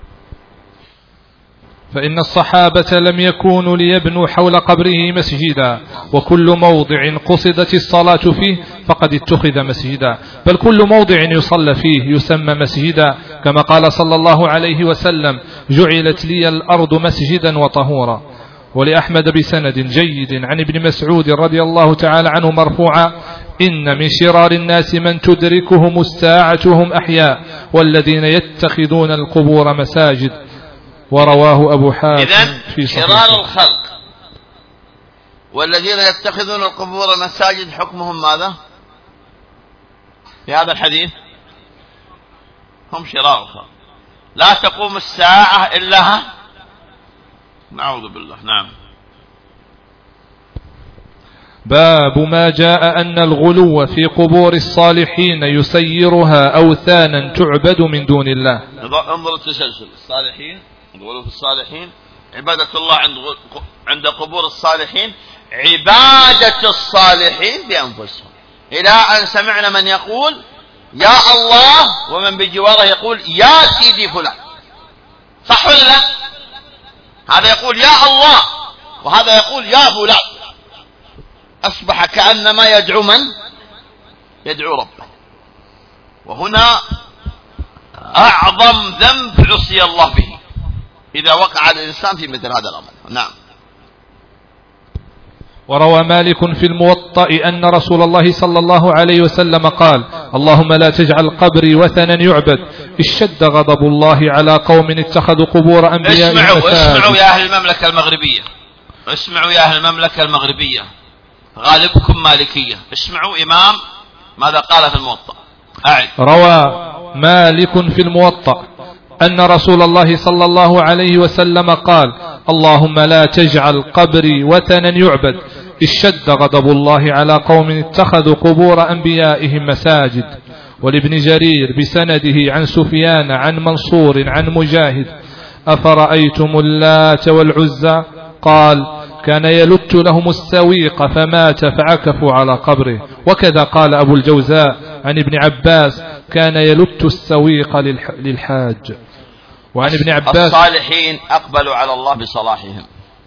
فإن الصحابة لم يكونوا ليبنوا حول قبره مسجدا، وكل موضع قصدت الصلاة فيه فقد اتخذ مسجدا، بل كل موضع يصلى فيه يسمى مسجدا، كما قال صلى الله عليه وسلم: جعلت لي الأرض مسجدا وطهورا. ولأحمد بسند جيد عن ابن مسعود رضي الله تعالى عنه مرفوعا: إن من شرار الناس من تدركهم الساعة هم أحياء، والذين يتخذون القبور مساجد. ورواه أبو حاتم في صحيحه. شرار الخلق والذين يتخذون القبور مساجد حكمهم ماذا في هذا الحديث؟ هم شرار الخلق، لا تقوم الساعة إلا نعوذ بالله. نعم. باب ما جاء أن الغلو في قبور الصالحين يسيرها أوثانا تعبد من دون الله. انظر التسلسل: الصالحين، الغلو في الصالحين، عبادة الله عند قبور الصالحين، عبادة الصالحين بأنفسهم، إلى أن سمعنا من يقول يا الله، ومن بجواره يقول يا سيدي فلان. صح ولا لا؟ هذا يقول يا الله وهذا يقول يا فلان، أصبح كأنما يدعو من؟ يدعو ربه. وهنا أعظم ذنب عصي الله به إذا وقع الإنسان في مثل هذا الأمر. نعم. وروى مالك في الموطأ أن رسول الله صلى الله عليه وسلم قال: اللهم لا تجعل قبري وثنا يعبد، اشتد غضب الله على قوم اتخذوا قبور أنبيائهم مساجد. اسمعوا يا أهل المملكة المغربية، اسمعوا يا أهل المملكة المغربية، غالبكم مالكية، اسمعوا إمام ماذا قال في الموطأ. روى مالك في الموطأ أن رسول الله صلى الله عليه وسلم قال: اللهم لا تجعل قبري وثنا يعبد، اشتد غضب الله على قوم اتخذوا قبور أنبيائهم مساجد. ولابن جرير بسنده عن سفيان عن منصور عن مجاهد: أفرأيتم اللات والعزى؟ قال: كان يلت لهم السويق فمات فعكفوا على قبره. وكذا قال أبو الجوزاء عن ابن عباس: كان يلت السويق للحاج. وعن ابن عباس: الصالحين أقبلوا على الله بصلاحهم،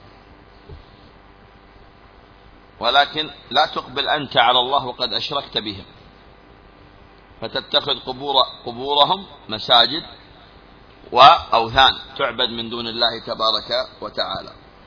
ولكن لا تقبل أنت على الله وقد أشركت بهم، فتتخذ قبورهم مساجد وأوثان تعبد من دون الله تبارك وتعالى.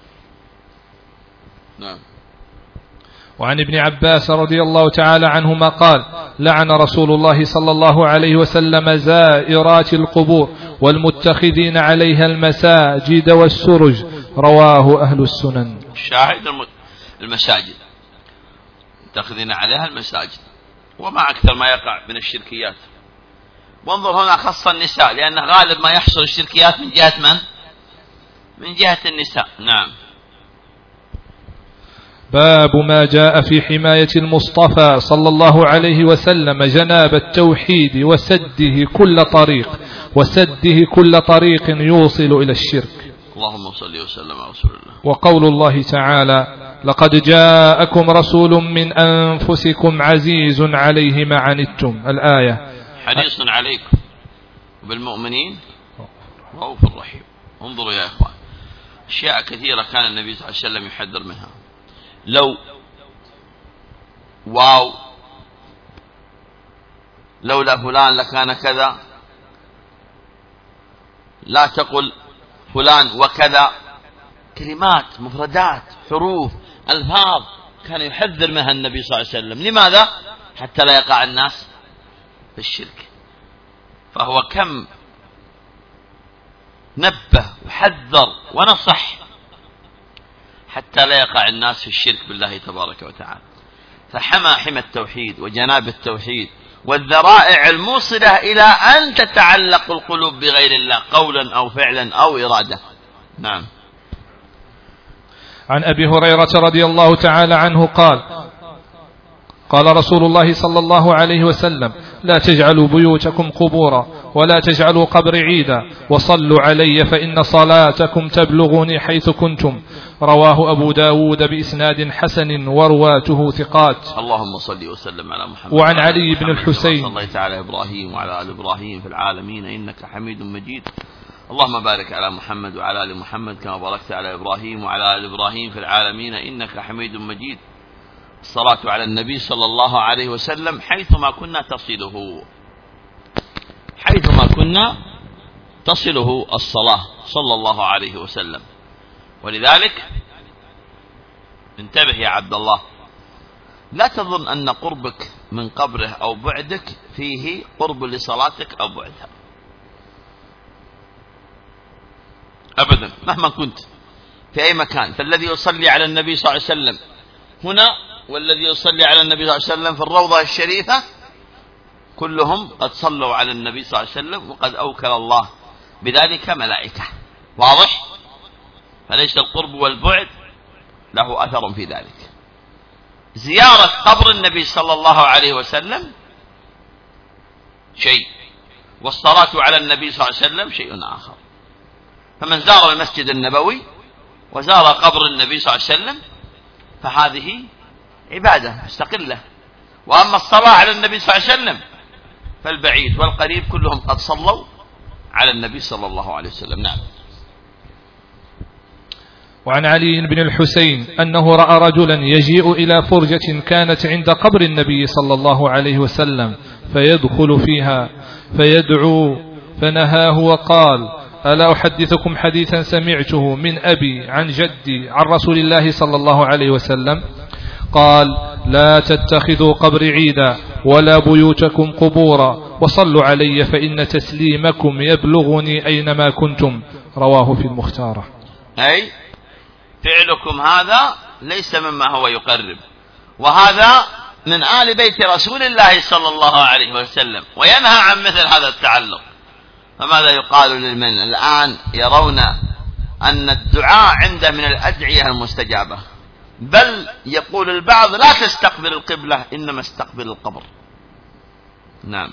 نعم. وعن ابن عباس رضي الله تعالى عنهما قال: لعن رسول الله صلى الله عليه وسلم زائرات القبور والمتخذين عليها المساجد والسرج. رواه أهل السنن. الشاهد المساجد، متخذين عليها المساجد، وما أكثر ما يقع من الشركيات. وانظر هنا خص النساء، لأن غالب ما يحصل الشركيات من جهة من؟ من جهة النساء. نعم. باب ما جاء في حماية المصطفى صلى الله عليه وسلم جناب التوحيد وسده كل طريق يوصل إلى الشرك. اللهم صل وسلم على رسول الله. وقول الله تعالى: لقد جاءكم رسول من أنفسكم عزيز عليه ما عنتم، الآية. حريص عليكم بالمؤمنين رؤوف رحيم. انظروا يا إخوان، أشياء كثيرة كان النبي صلى الله عليه وسلم يحذر منها. لولا فلان لكان كذا، لا تقل فلان وكذا، كلمات، مفردات، حروف، ألفاظ كان يحذر منها النبي صلى الله عليه وسلم. لماذا؟ حتى لا يقع الناس في الشرك. فهو كم نبه وحذر ونصح حتى لا يقع الناس في الشرك بالله تبارك وتعالى. فحمى التوحيد وجناب التوحيد والذرائع الموصلة إلى أن تتعلق القلوب بغير الله قولا أو فعلا أو إرادة. نعم. عن أبي هريرة رضي الله تعالى عنه قال رسول الله صلى الله عليه وسلم: لا تجعلوا بيوتكم قبورا ولا تجعلوا قبر عيدا وصلوا علي فإن صلاتكم تبلغني حيث كنتم. رواه أبو داود بإسناد حسن ورواته ثقات. اللهم صل وسلم على محمد. وعن علي بن الحسين: صليت على إبراهيم وعلى آل إبراهيم في العالمين إنك حميد مجيد. اللهم بارك على محمد وعلى آل محمد كما باركت على إبراهيم وعلى آل إبراهيم في العالمين إنك حميد مجيد. الصلاة على النبي صلى الله عليه وسلم حيثما كنا تصله الصلاة صلى الله عليه وسلم. ولذلك انتبه يا عبد الله، لا تظن أن قربك من قبره أو بعدك فيه قرب لصلاتك أو بعدها أبدا مهما كنت في أي مكان. فالذي يصلي على النبي صلى الله عليه وسلم هنا والذي يصلي على النبي صلى الله عليه وسلم في الروضة الشريفة كلهم قد صلوا على النبي صلى الله عليه وسلم، وقد أوكل الله بذلك ملائكة. واضح؟ فليس القرب والبعد له أثر في ذلك. زيارة قبر النبي صلى الله عليه وسلم شيء، والصلاة على النبي صلى الله عليه وسلم شيء آخر. فمن زار المسجد النبوي وزار قبر النبي صلى الله عليه وسلم فهذه عبادة مستقلة. وأما الصلاة على النبي صلى الله عليه وسلم فالبعيد والقريب كلهم قد صلوا على النبي صلى الله عليه وسلم. نعم. وعن علي بن الحسين أنه رأى رجلا يجيء إلى فرجة كانت عند قبر النبي صلى الله عليه وسلم فيدخل فيها فيدعو، فنهاه وقال: ألا أحدثكم حديثا سمعته من أبي عن جدي عن رسول الله صلى الله عليه وسلم؟ قال: لا تتخذوا قبر عيدا ولا بيوتكم قبورا وصلوا علي فإن تسليمكم يبلغني أينما كنتم. رواه في المختارة. أي فعلكم هذا ليس مما هو يقرب، وهذا من آل بيت رسول الله صلى الله عليه وسلم، وينهى عن مثل هذا التعلق. فماذا يقال للمن الآن يرون أن الدعاء عنده من الأدعية المستجابة، بل يقول البعض لا تستقبل القبلة إنما استقبل القبر. نعم.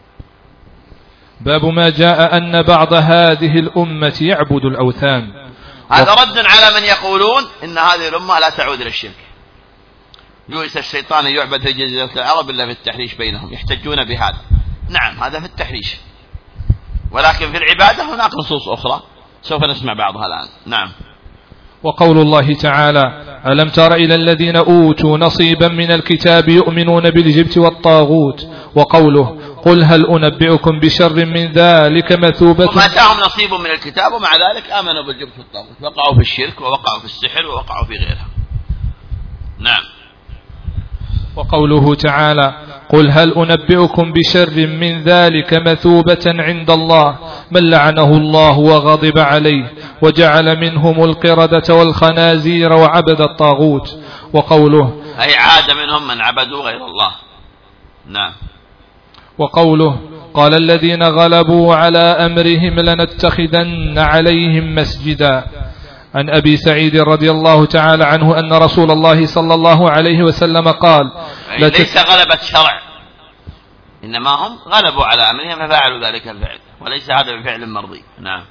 باب ما جاء أن بعض هذه الأمة يعبد الأوثان. هذا رد على من يقولون إن هذه الأمة لا تعود إلى الشرك. يؤس الشيطان يعبد في جزيرة العرب إلا في التحريش بينهم، يحتجون بهذا. نعم هذا في التحريش، ولكن في العبادة هناك نصوص أخرى سوف نسمع بعضها الآن. نعم. وقول الله تعالى: ألم تر إلى الذين أوتوا نصيبا من الكتاب يؤمنون بالجبت والطاغوت. وقوله: قل هل أنبئكم بشر من ذلك مثوبة. وما أتاهم نصيب من الكتاب ومع ذلك آمنوا بالجبت والطاغوت، وقعوا في الشرك ووقعوا في السحر ووقعوا في غيرها. نعم. وقوله تعالى: قل هل أنبئكم بشر من ذلك مثوبة عند الله من لعنه الله وغضب عليه وجعل منهم القردة والخنازير وعبد الطاغوت. وقوله: أي عاد منهم من عبدوا غير الله. نعم. وقوله: قال الذين غلبوا على أمرهم لنتخذن عليهم مسجدا. عن أبي سعيد رضي الله تعالى عنه أن رسول الله صلى الله عليه وسلم قال ليس غلبة شرع، إنما هم غلبوا على أمرهم ففعلوا ذلك الفعل، وليس هذا بفعل مرضي. نعم.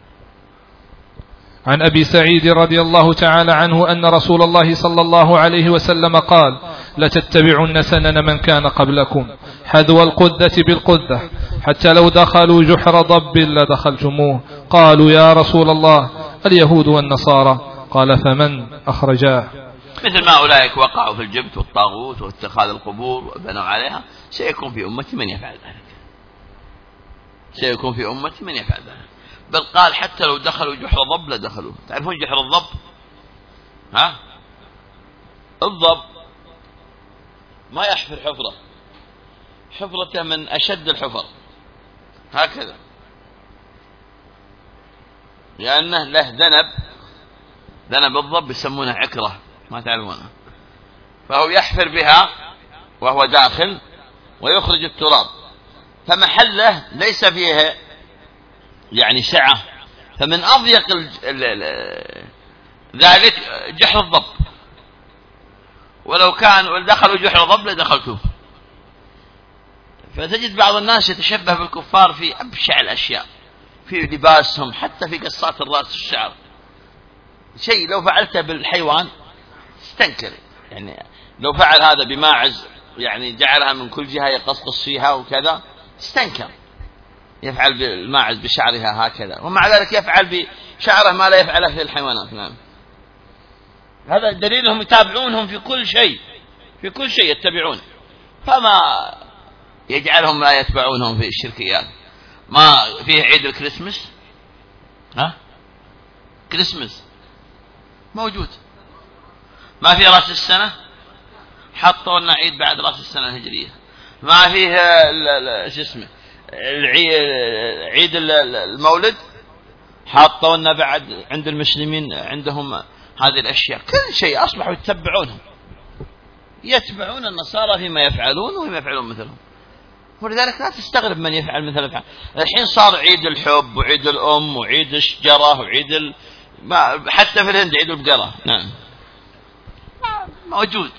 عن أبي سعيد رضي الله تعالى عنه أن رسول الله صلى الله عليه وسلم قال لتتبعن سنن من كان قبلكم حذو القذة بالقذة حتى لو دخلوا جحر ضب لدخلتموه. قالوا يا رسول الله اليهود والنصارى؟ قال فمن؟ أخرجاه. مثل ما أولئك وقعوا في الجبت والطاغوت واتخاذ القبور وبنوا عليها، سيكون في أمتي من يفعل ذلك، سيكون في أمتي من يفعل ذلك. بل قال حتى لو دخلوا جحر ضب لدخلوه. تعرفون جحر الضب؟ ها؟ الضب ما يحفر حفرة، حفرته من أشد الحفر هكذا، لأنه له ذنب الضب يسمونه عكرة، ما تعلمونها، فهو يحفر بها وهو داخل ويخرج التراب، فمحله ليس فيه يعني سعة، فمن أضيق ذلك جحر الضب، ولو كان دخلوا جحر الضب لدخلتوه. فتجد بعض الناس يتشبه بالكفار في أبشع الأشياء، في لباسهم، حتى في قصات الرأس الشعر، شيء لو فعلته بالحيوان استنكر، يعني لو فعل هذا بماعز يعني جعلها من كل جهة يقصقص فيها وكذا استنكر، يفعل بالماعز بشعرها هكذا، ومع ذلك يفعل بشعره ما لا يفعله في الحيوانات. نعم. هذا دليلهم يتابعونهم في كل شيء، في كل شيء يتبعون، فما يجعلهم لا يتبعونهم في الشركيات. ما فيه عيد الكريسماس، ها كريسماس موجود، ما في رأس السنة، حطوا لنا عيد بعد رأس السنة الهجرية، ما فيه شو اسمه عيد المولد، حطوا لنا بعد عند المسلمين عندهم هذه الأشياء، كل شيء أصبحوا يتبعون النصارى فيما يفعلون وفيما يفعلون مثلهم، ولذلك لا تستغرب من يفعل مثل الفعل. الحين صار عيد الحب وعيد الأم وعيد الشجرة وعيد حتى في الهند عيد البقرة. نعم موجود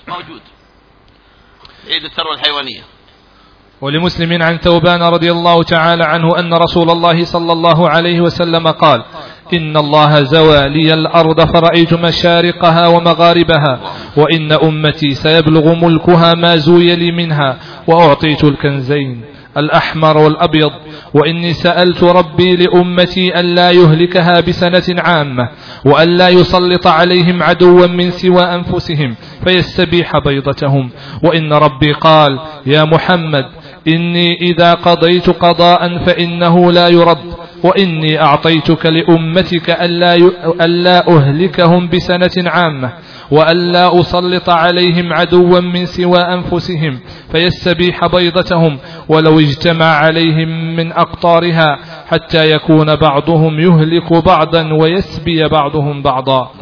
عيد الثروة الحيوانية. ولمسلم عن ثوبان رضي الله تعالى عنه أن رسول الله صلى الله عليه وسلم قال إن الله زوى لي الأرض فرأيت مشارقها ومغاربها، وإن أمتي سيبلغ ملكها ما زوي لي منها، وأعطيت الكنزين الأحمر والأبيض، وإني سألت ربي لأمتي ألا يهلكها بسنة عامة، وألا يسلط عليهم عدوا من سوى أنفسهم فيستبيح بيضتهم، وإن ربي قال يا محمد إني إذا قضيت قضاء فإنه لا يرد، وإني أعطيتك لأمتك ألا أهلكهم بسنة عامة، وألا أسلط عليهم عدوا من سوى أنفسهم فيستبيح بيضتهم، ولو اجتمع عليهم من أقطارها حتى يكون بعضهم يهلك بعضا ويسبي بعضهم بعضا.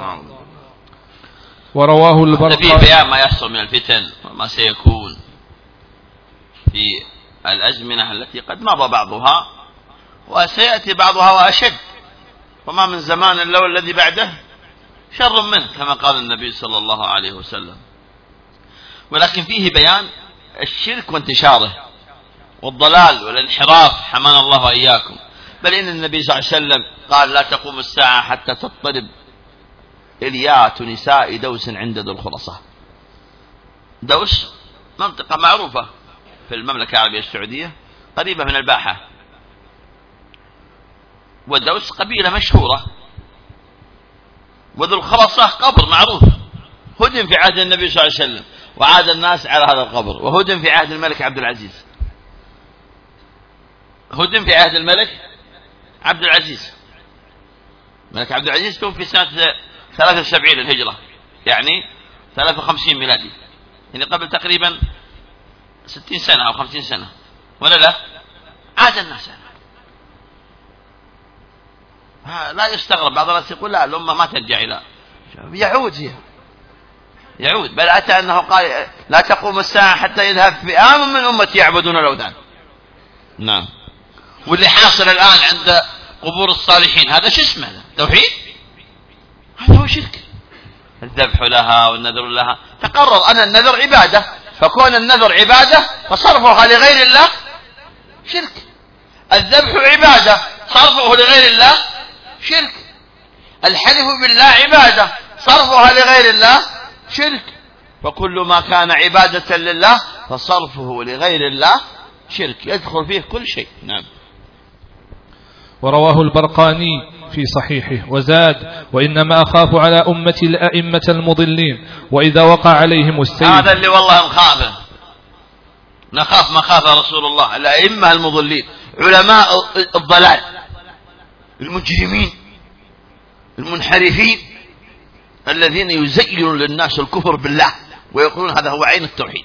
ورواه البرقاوي. في بيان ما يحصل من الفتن وما سيكون في الأزمنة التي قد مضى بعضها وسيأتي بعضها وأشد، وما من زمان إلا والذي بعده شر منه كما قال النبي صلى الله عليه وسلم. ولكن فيه بيان الشرك وانتشاره والضلال والانحراف، حمانا الله وإياكم. بل إن النبي صلى الله عليه وسلم قال لا تقوم الساعة حتى تضطرب إليات نساء دوس عند ذو الخلصة. دوس منطقة معروفة في المملكة العربية السعودية قريبة من الباحة، ودوس قبيلة مشهورة، وذو الخلصة قبر معروف هدم في عهد النبي صلى الله عليه وسلم، وعاد الناس على هذا القبر، وهدم في عهد الملك عبد العزيز، هدم في عهد الملك عبد العزيز. الملك عبد العزيز توفي سنة 73 للهجرة، يعني 53 ميلادي، يعني قبل تقريبا 60 سنة أو 50 سنة، ولا لا؟ عاد الناس. لا يستغرب بعض الناس يقول لا الأمة ما ترجع إلى يعود، بل أتى أنه قال لا تقوم الساعة حتى يذهب فئام من أمتي يعبدون الأوثان. نعم. واللي حاصل الآن عند قبور الصالحين هذا شو اسمه؟ توحيد؟ هذا هو شرك. الذبح لها والنذر لها، تقرر أن النذر عبادة، فكون النذر عبادة فصرفها لغير الله شرك. الذبح عبادة، صرفه لغير الله شرك. الحلف بالله عبادة، صرفها لغير الله شرك. وكل ما كان عبادة لله فصرفه لغير الله شرك، يدخل فيه كل شيء. نعم. ورواه البرقاني في صحيحه وزاد: وإنما أخاف على أمتي الأئمة المضلين وإذا وقع عليهم السيف. هذا اللي والله نخافه، نخاف مخاف رسول الله، الأئمة المضلين، علماء الضلال، المجرمين المنحرفين الذين يزينون للناس الكفر بالله ويقولون هذا هو عين التوحيد،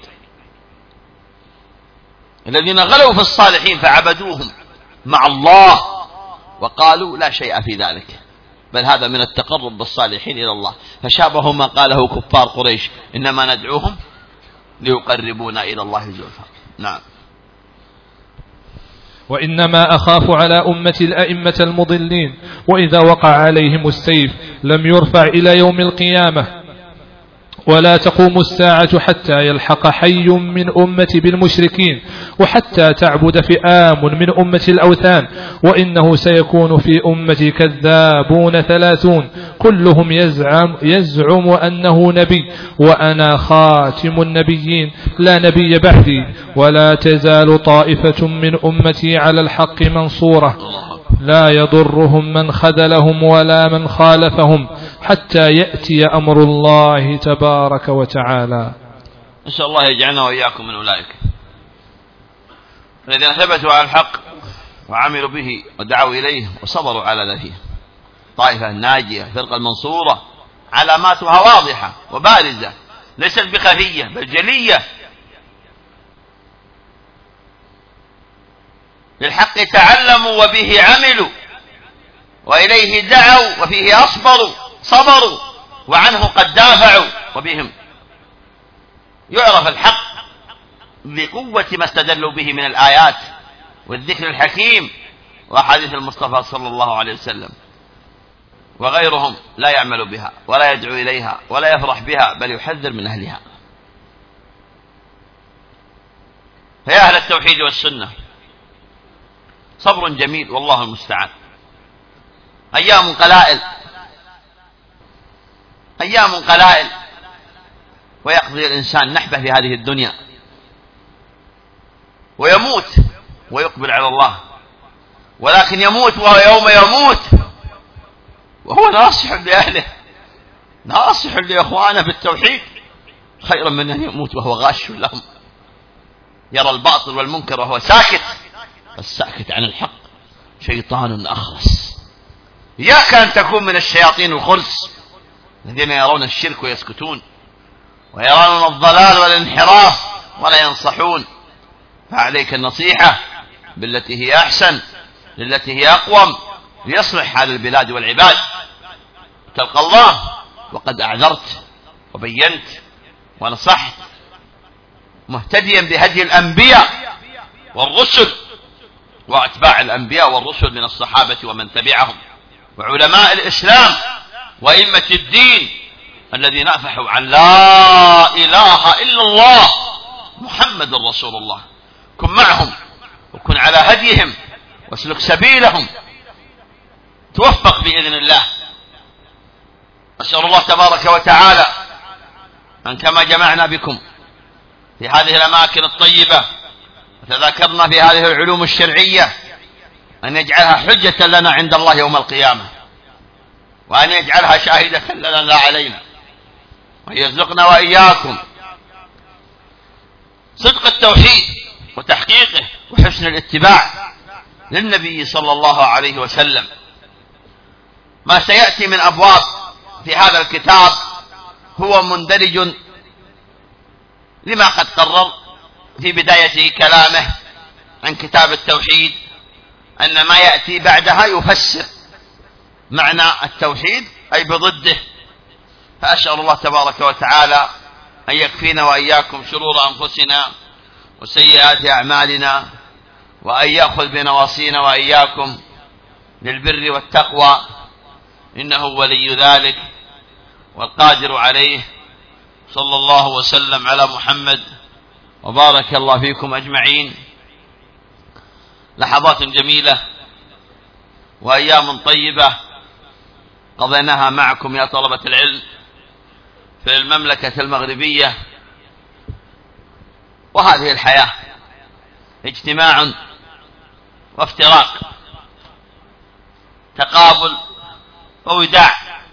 الذين غلوا في الصالحين فعبدوهم مع الله وقالوا لا شيء في ذلك، بل هذا من التقرب بالصالحين إلى الله، فشابهوا ما قاله كفار قريش: إنما ندعوهم ليقربونا إلى الله زلفى. نعم. وإنما أخاف على أمتي الأئمة المضلين وإذا وقع عليهم السيف لم يرفع إلى يوم القيامة ولا تقوم الساعة حتى يلحق حي من أمتي بالمشركين وحتى تعبد فئام من أمتي الأوثان، وإنه سيكون في أمتي كذابون 30 كلهم يزعم أنه نبي وأنا خاتم النبيين لا نبي بعدي، ولا تزال طائفة من أمتي على الحق منصورة لا يضرهم من خذلهم ولا من خالفهم حتى يأتي أمر الله تبارك وتعالى. نسأل الله يجعلنا وإياكم من أولئك الذين ثبتوا على الحق وعملوا به ودعوا إليه وصبروا على ذلك. طائفة الناجية، فرقة المنصورة، علاماتها واضحة وبارزة، ليست بخفية بل جلية. للحق تعلموا وبه عملوا وإليه دعوا وفيه صبروا وعنه قد دافعوا، وبهم يعرف الحق بقوة ما استدلوا به من الآيات والذكر الحكيم وأحاديث المصطفى صلى الله عليه وسلم، وغيرهم لا يعمل بها ولا يدعو إليها ولا يفرح بها بل يحذر من أهلها. فيا أهل التوحيد والسنة، صبر جميل والله المستعان. أيام قلائل ويقضي الإنسان نحبه في هذه الدنيا ويموت ويقبل على الله، ولكن يموت وهو يوم يموت وهو ناصح لأهله، ناصح لإخوانه بالتوحيد، خيرا من أن يموت وهو غاش لهم، يرى الباطل والمنكر وهو ساكت. الساكت عن الحق شيطان أخرس. إياك أن تكون من الشياطين الخرس الذين يرون الشرك ويسكتون ويرون الضلال والانحراف ولا ينصحون. فعليك النصيحة بالتي هي أحسن للتي هي أقوم ليصلح حال البلاد والعباد. تلقى الله وقد أعذرت وبينت ونصحت مهتديا بهدي الأنبياء والرسل وأتباع الأنبياء والرسل من الصحابة ومن تبعهم وعلماء الإسلام وأئمة الدين الذين أفحوا عن لا إله إلا الله محمد رسول الله. كن معهم وكن على هديهم واسلك سبيلهم، توفق بإذن الله. أسأل الله تبارك وتعالى أن كما جمعنا بكم في هذه الأماكن الطيبة وتذاكرنا في هذه العلوم الشرعية أن يجعلها حجة لنا عند الله يوم القيامة، وأن يجعلها شاهدة لنا لا علينا، وأن يرزقنا وإياكم صدق التوحيد وتحقيقه وحسن الاتباع للنبي صلى الله عليه وسلم. ما سيأتي من أبواب في هذا الكتاب هو مندرج لما قد قرر في بداية كلامه عن كتاب التوحيد أن ما يأتي بعدها يفسر معنى التوحيد أي بضده. فأسأل الله تبارك وتعالى أن يكفينا وإياكم شرور أنفسنا وسيئات أعمالنا، وأن يأخذ بنواصينا وإياكم للبر والتقوى، إنه ولي ذلك والقادر عليه. صلى الله وسلم على محمد وبارك الله فيكم أجمعين. لحظات جميلة وأيام طيبة قضيناها معكم يا طلبة العلم في المملكة المغربية، وهذه الحياة اجتماع وافتراق، تقابل ووداع.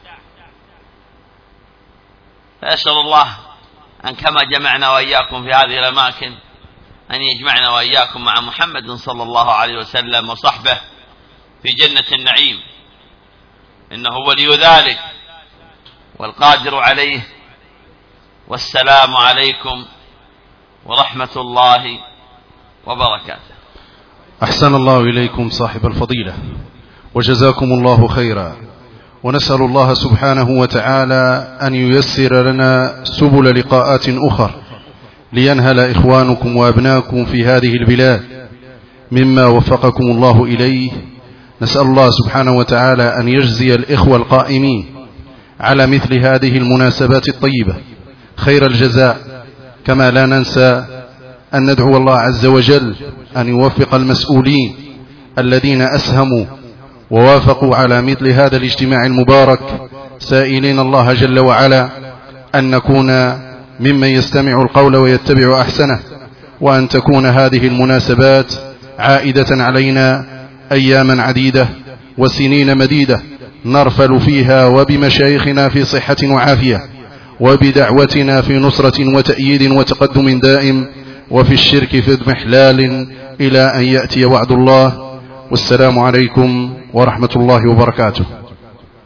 فأسأل الله أن كما جمعنا وإياكم في هذه الأماكن أن يجمعنا وإياكم مع محمد صلى الله عليه وسلم وصحبه في جنة النعيم، إنه ولي ذلك والقادر عليه. والسلام عليكم ورحمة الله وبركاته. أحسن الله إليكم صاحب الفضيلة وجزاكم الله خيرا، ونسأل الله سبحانه وتعالى أن ييسر لنا سبل لقاءات أخر لينهل إخوانكم وأبناكم في هذه البلاد مما وفقكم الله إليه. نسأل الله سبحانه وتعالى أن يجزي الإخوة القائمين على مثل هذه المناسبات الطيبة خير الجزاء، كما لا ننسى أن ندعو الله عز وجل أن يوفق المسؤولين الذين أسهموا ووافقوا على مثل هذا الاجتماع المبارك، سائلين الله جل وعلا أن نكون ممن يستمع القول ويتبع أحسنه، وأن تكون هذه المناسبات عائدة علينا أياما عديدة وسنين مديدة نرفل فيها وبمشايخنا في صحة وعافية، وبدعوتنا في نصرة وتأييد وتقدم دائم، وفي الشرك في اضمحلال إلى أن يأتي وعد الله. والسلام عليكم ورحمة الله وبركاته.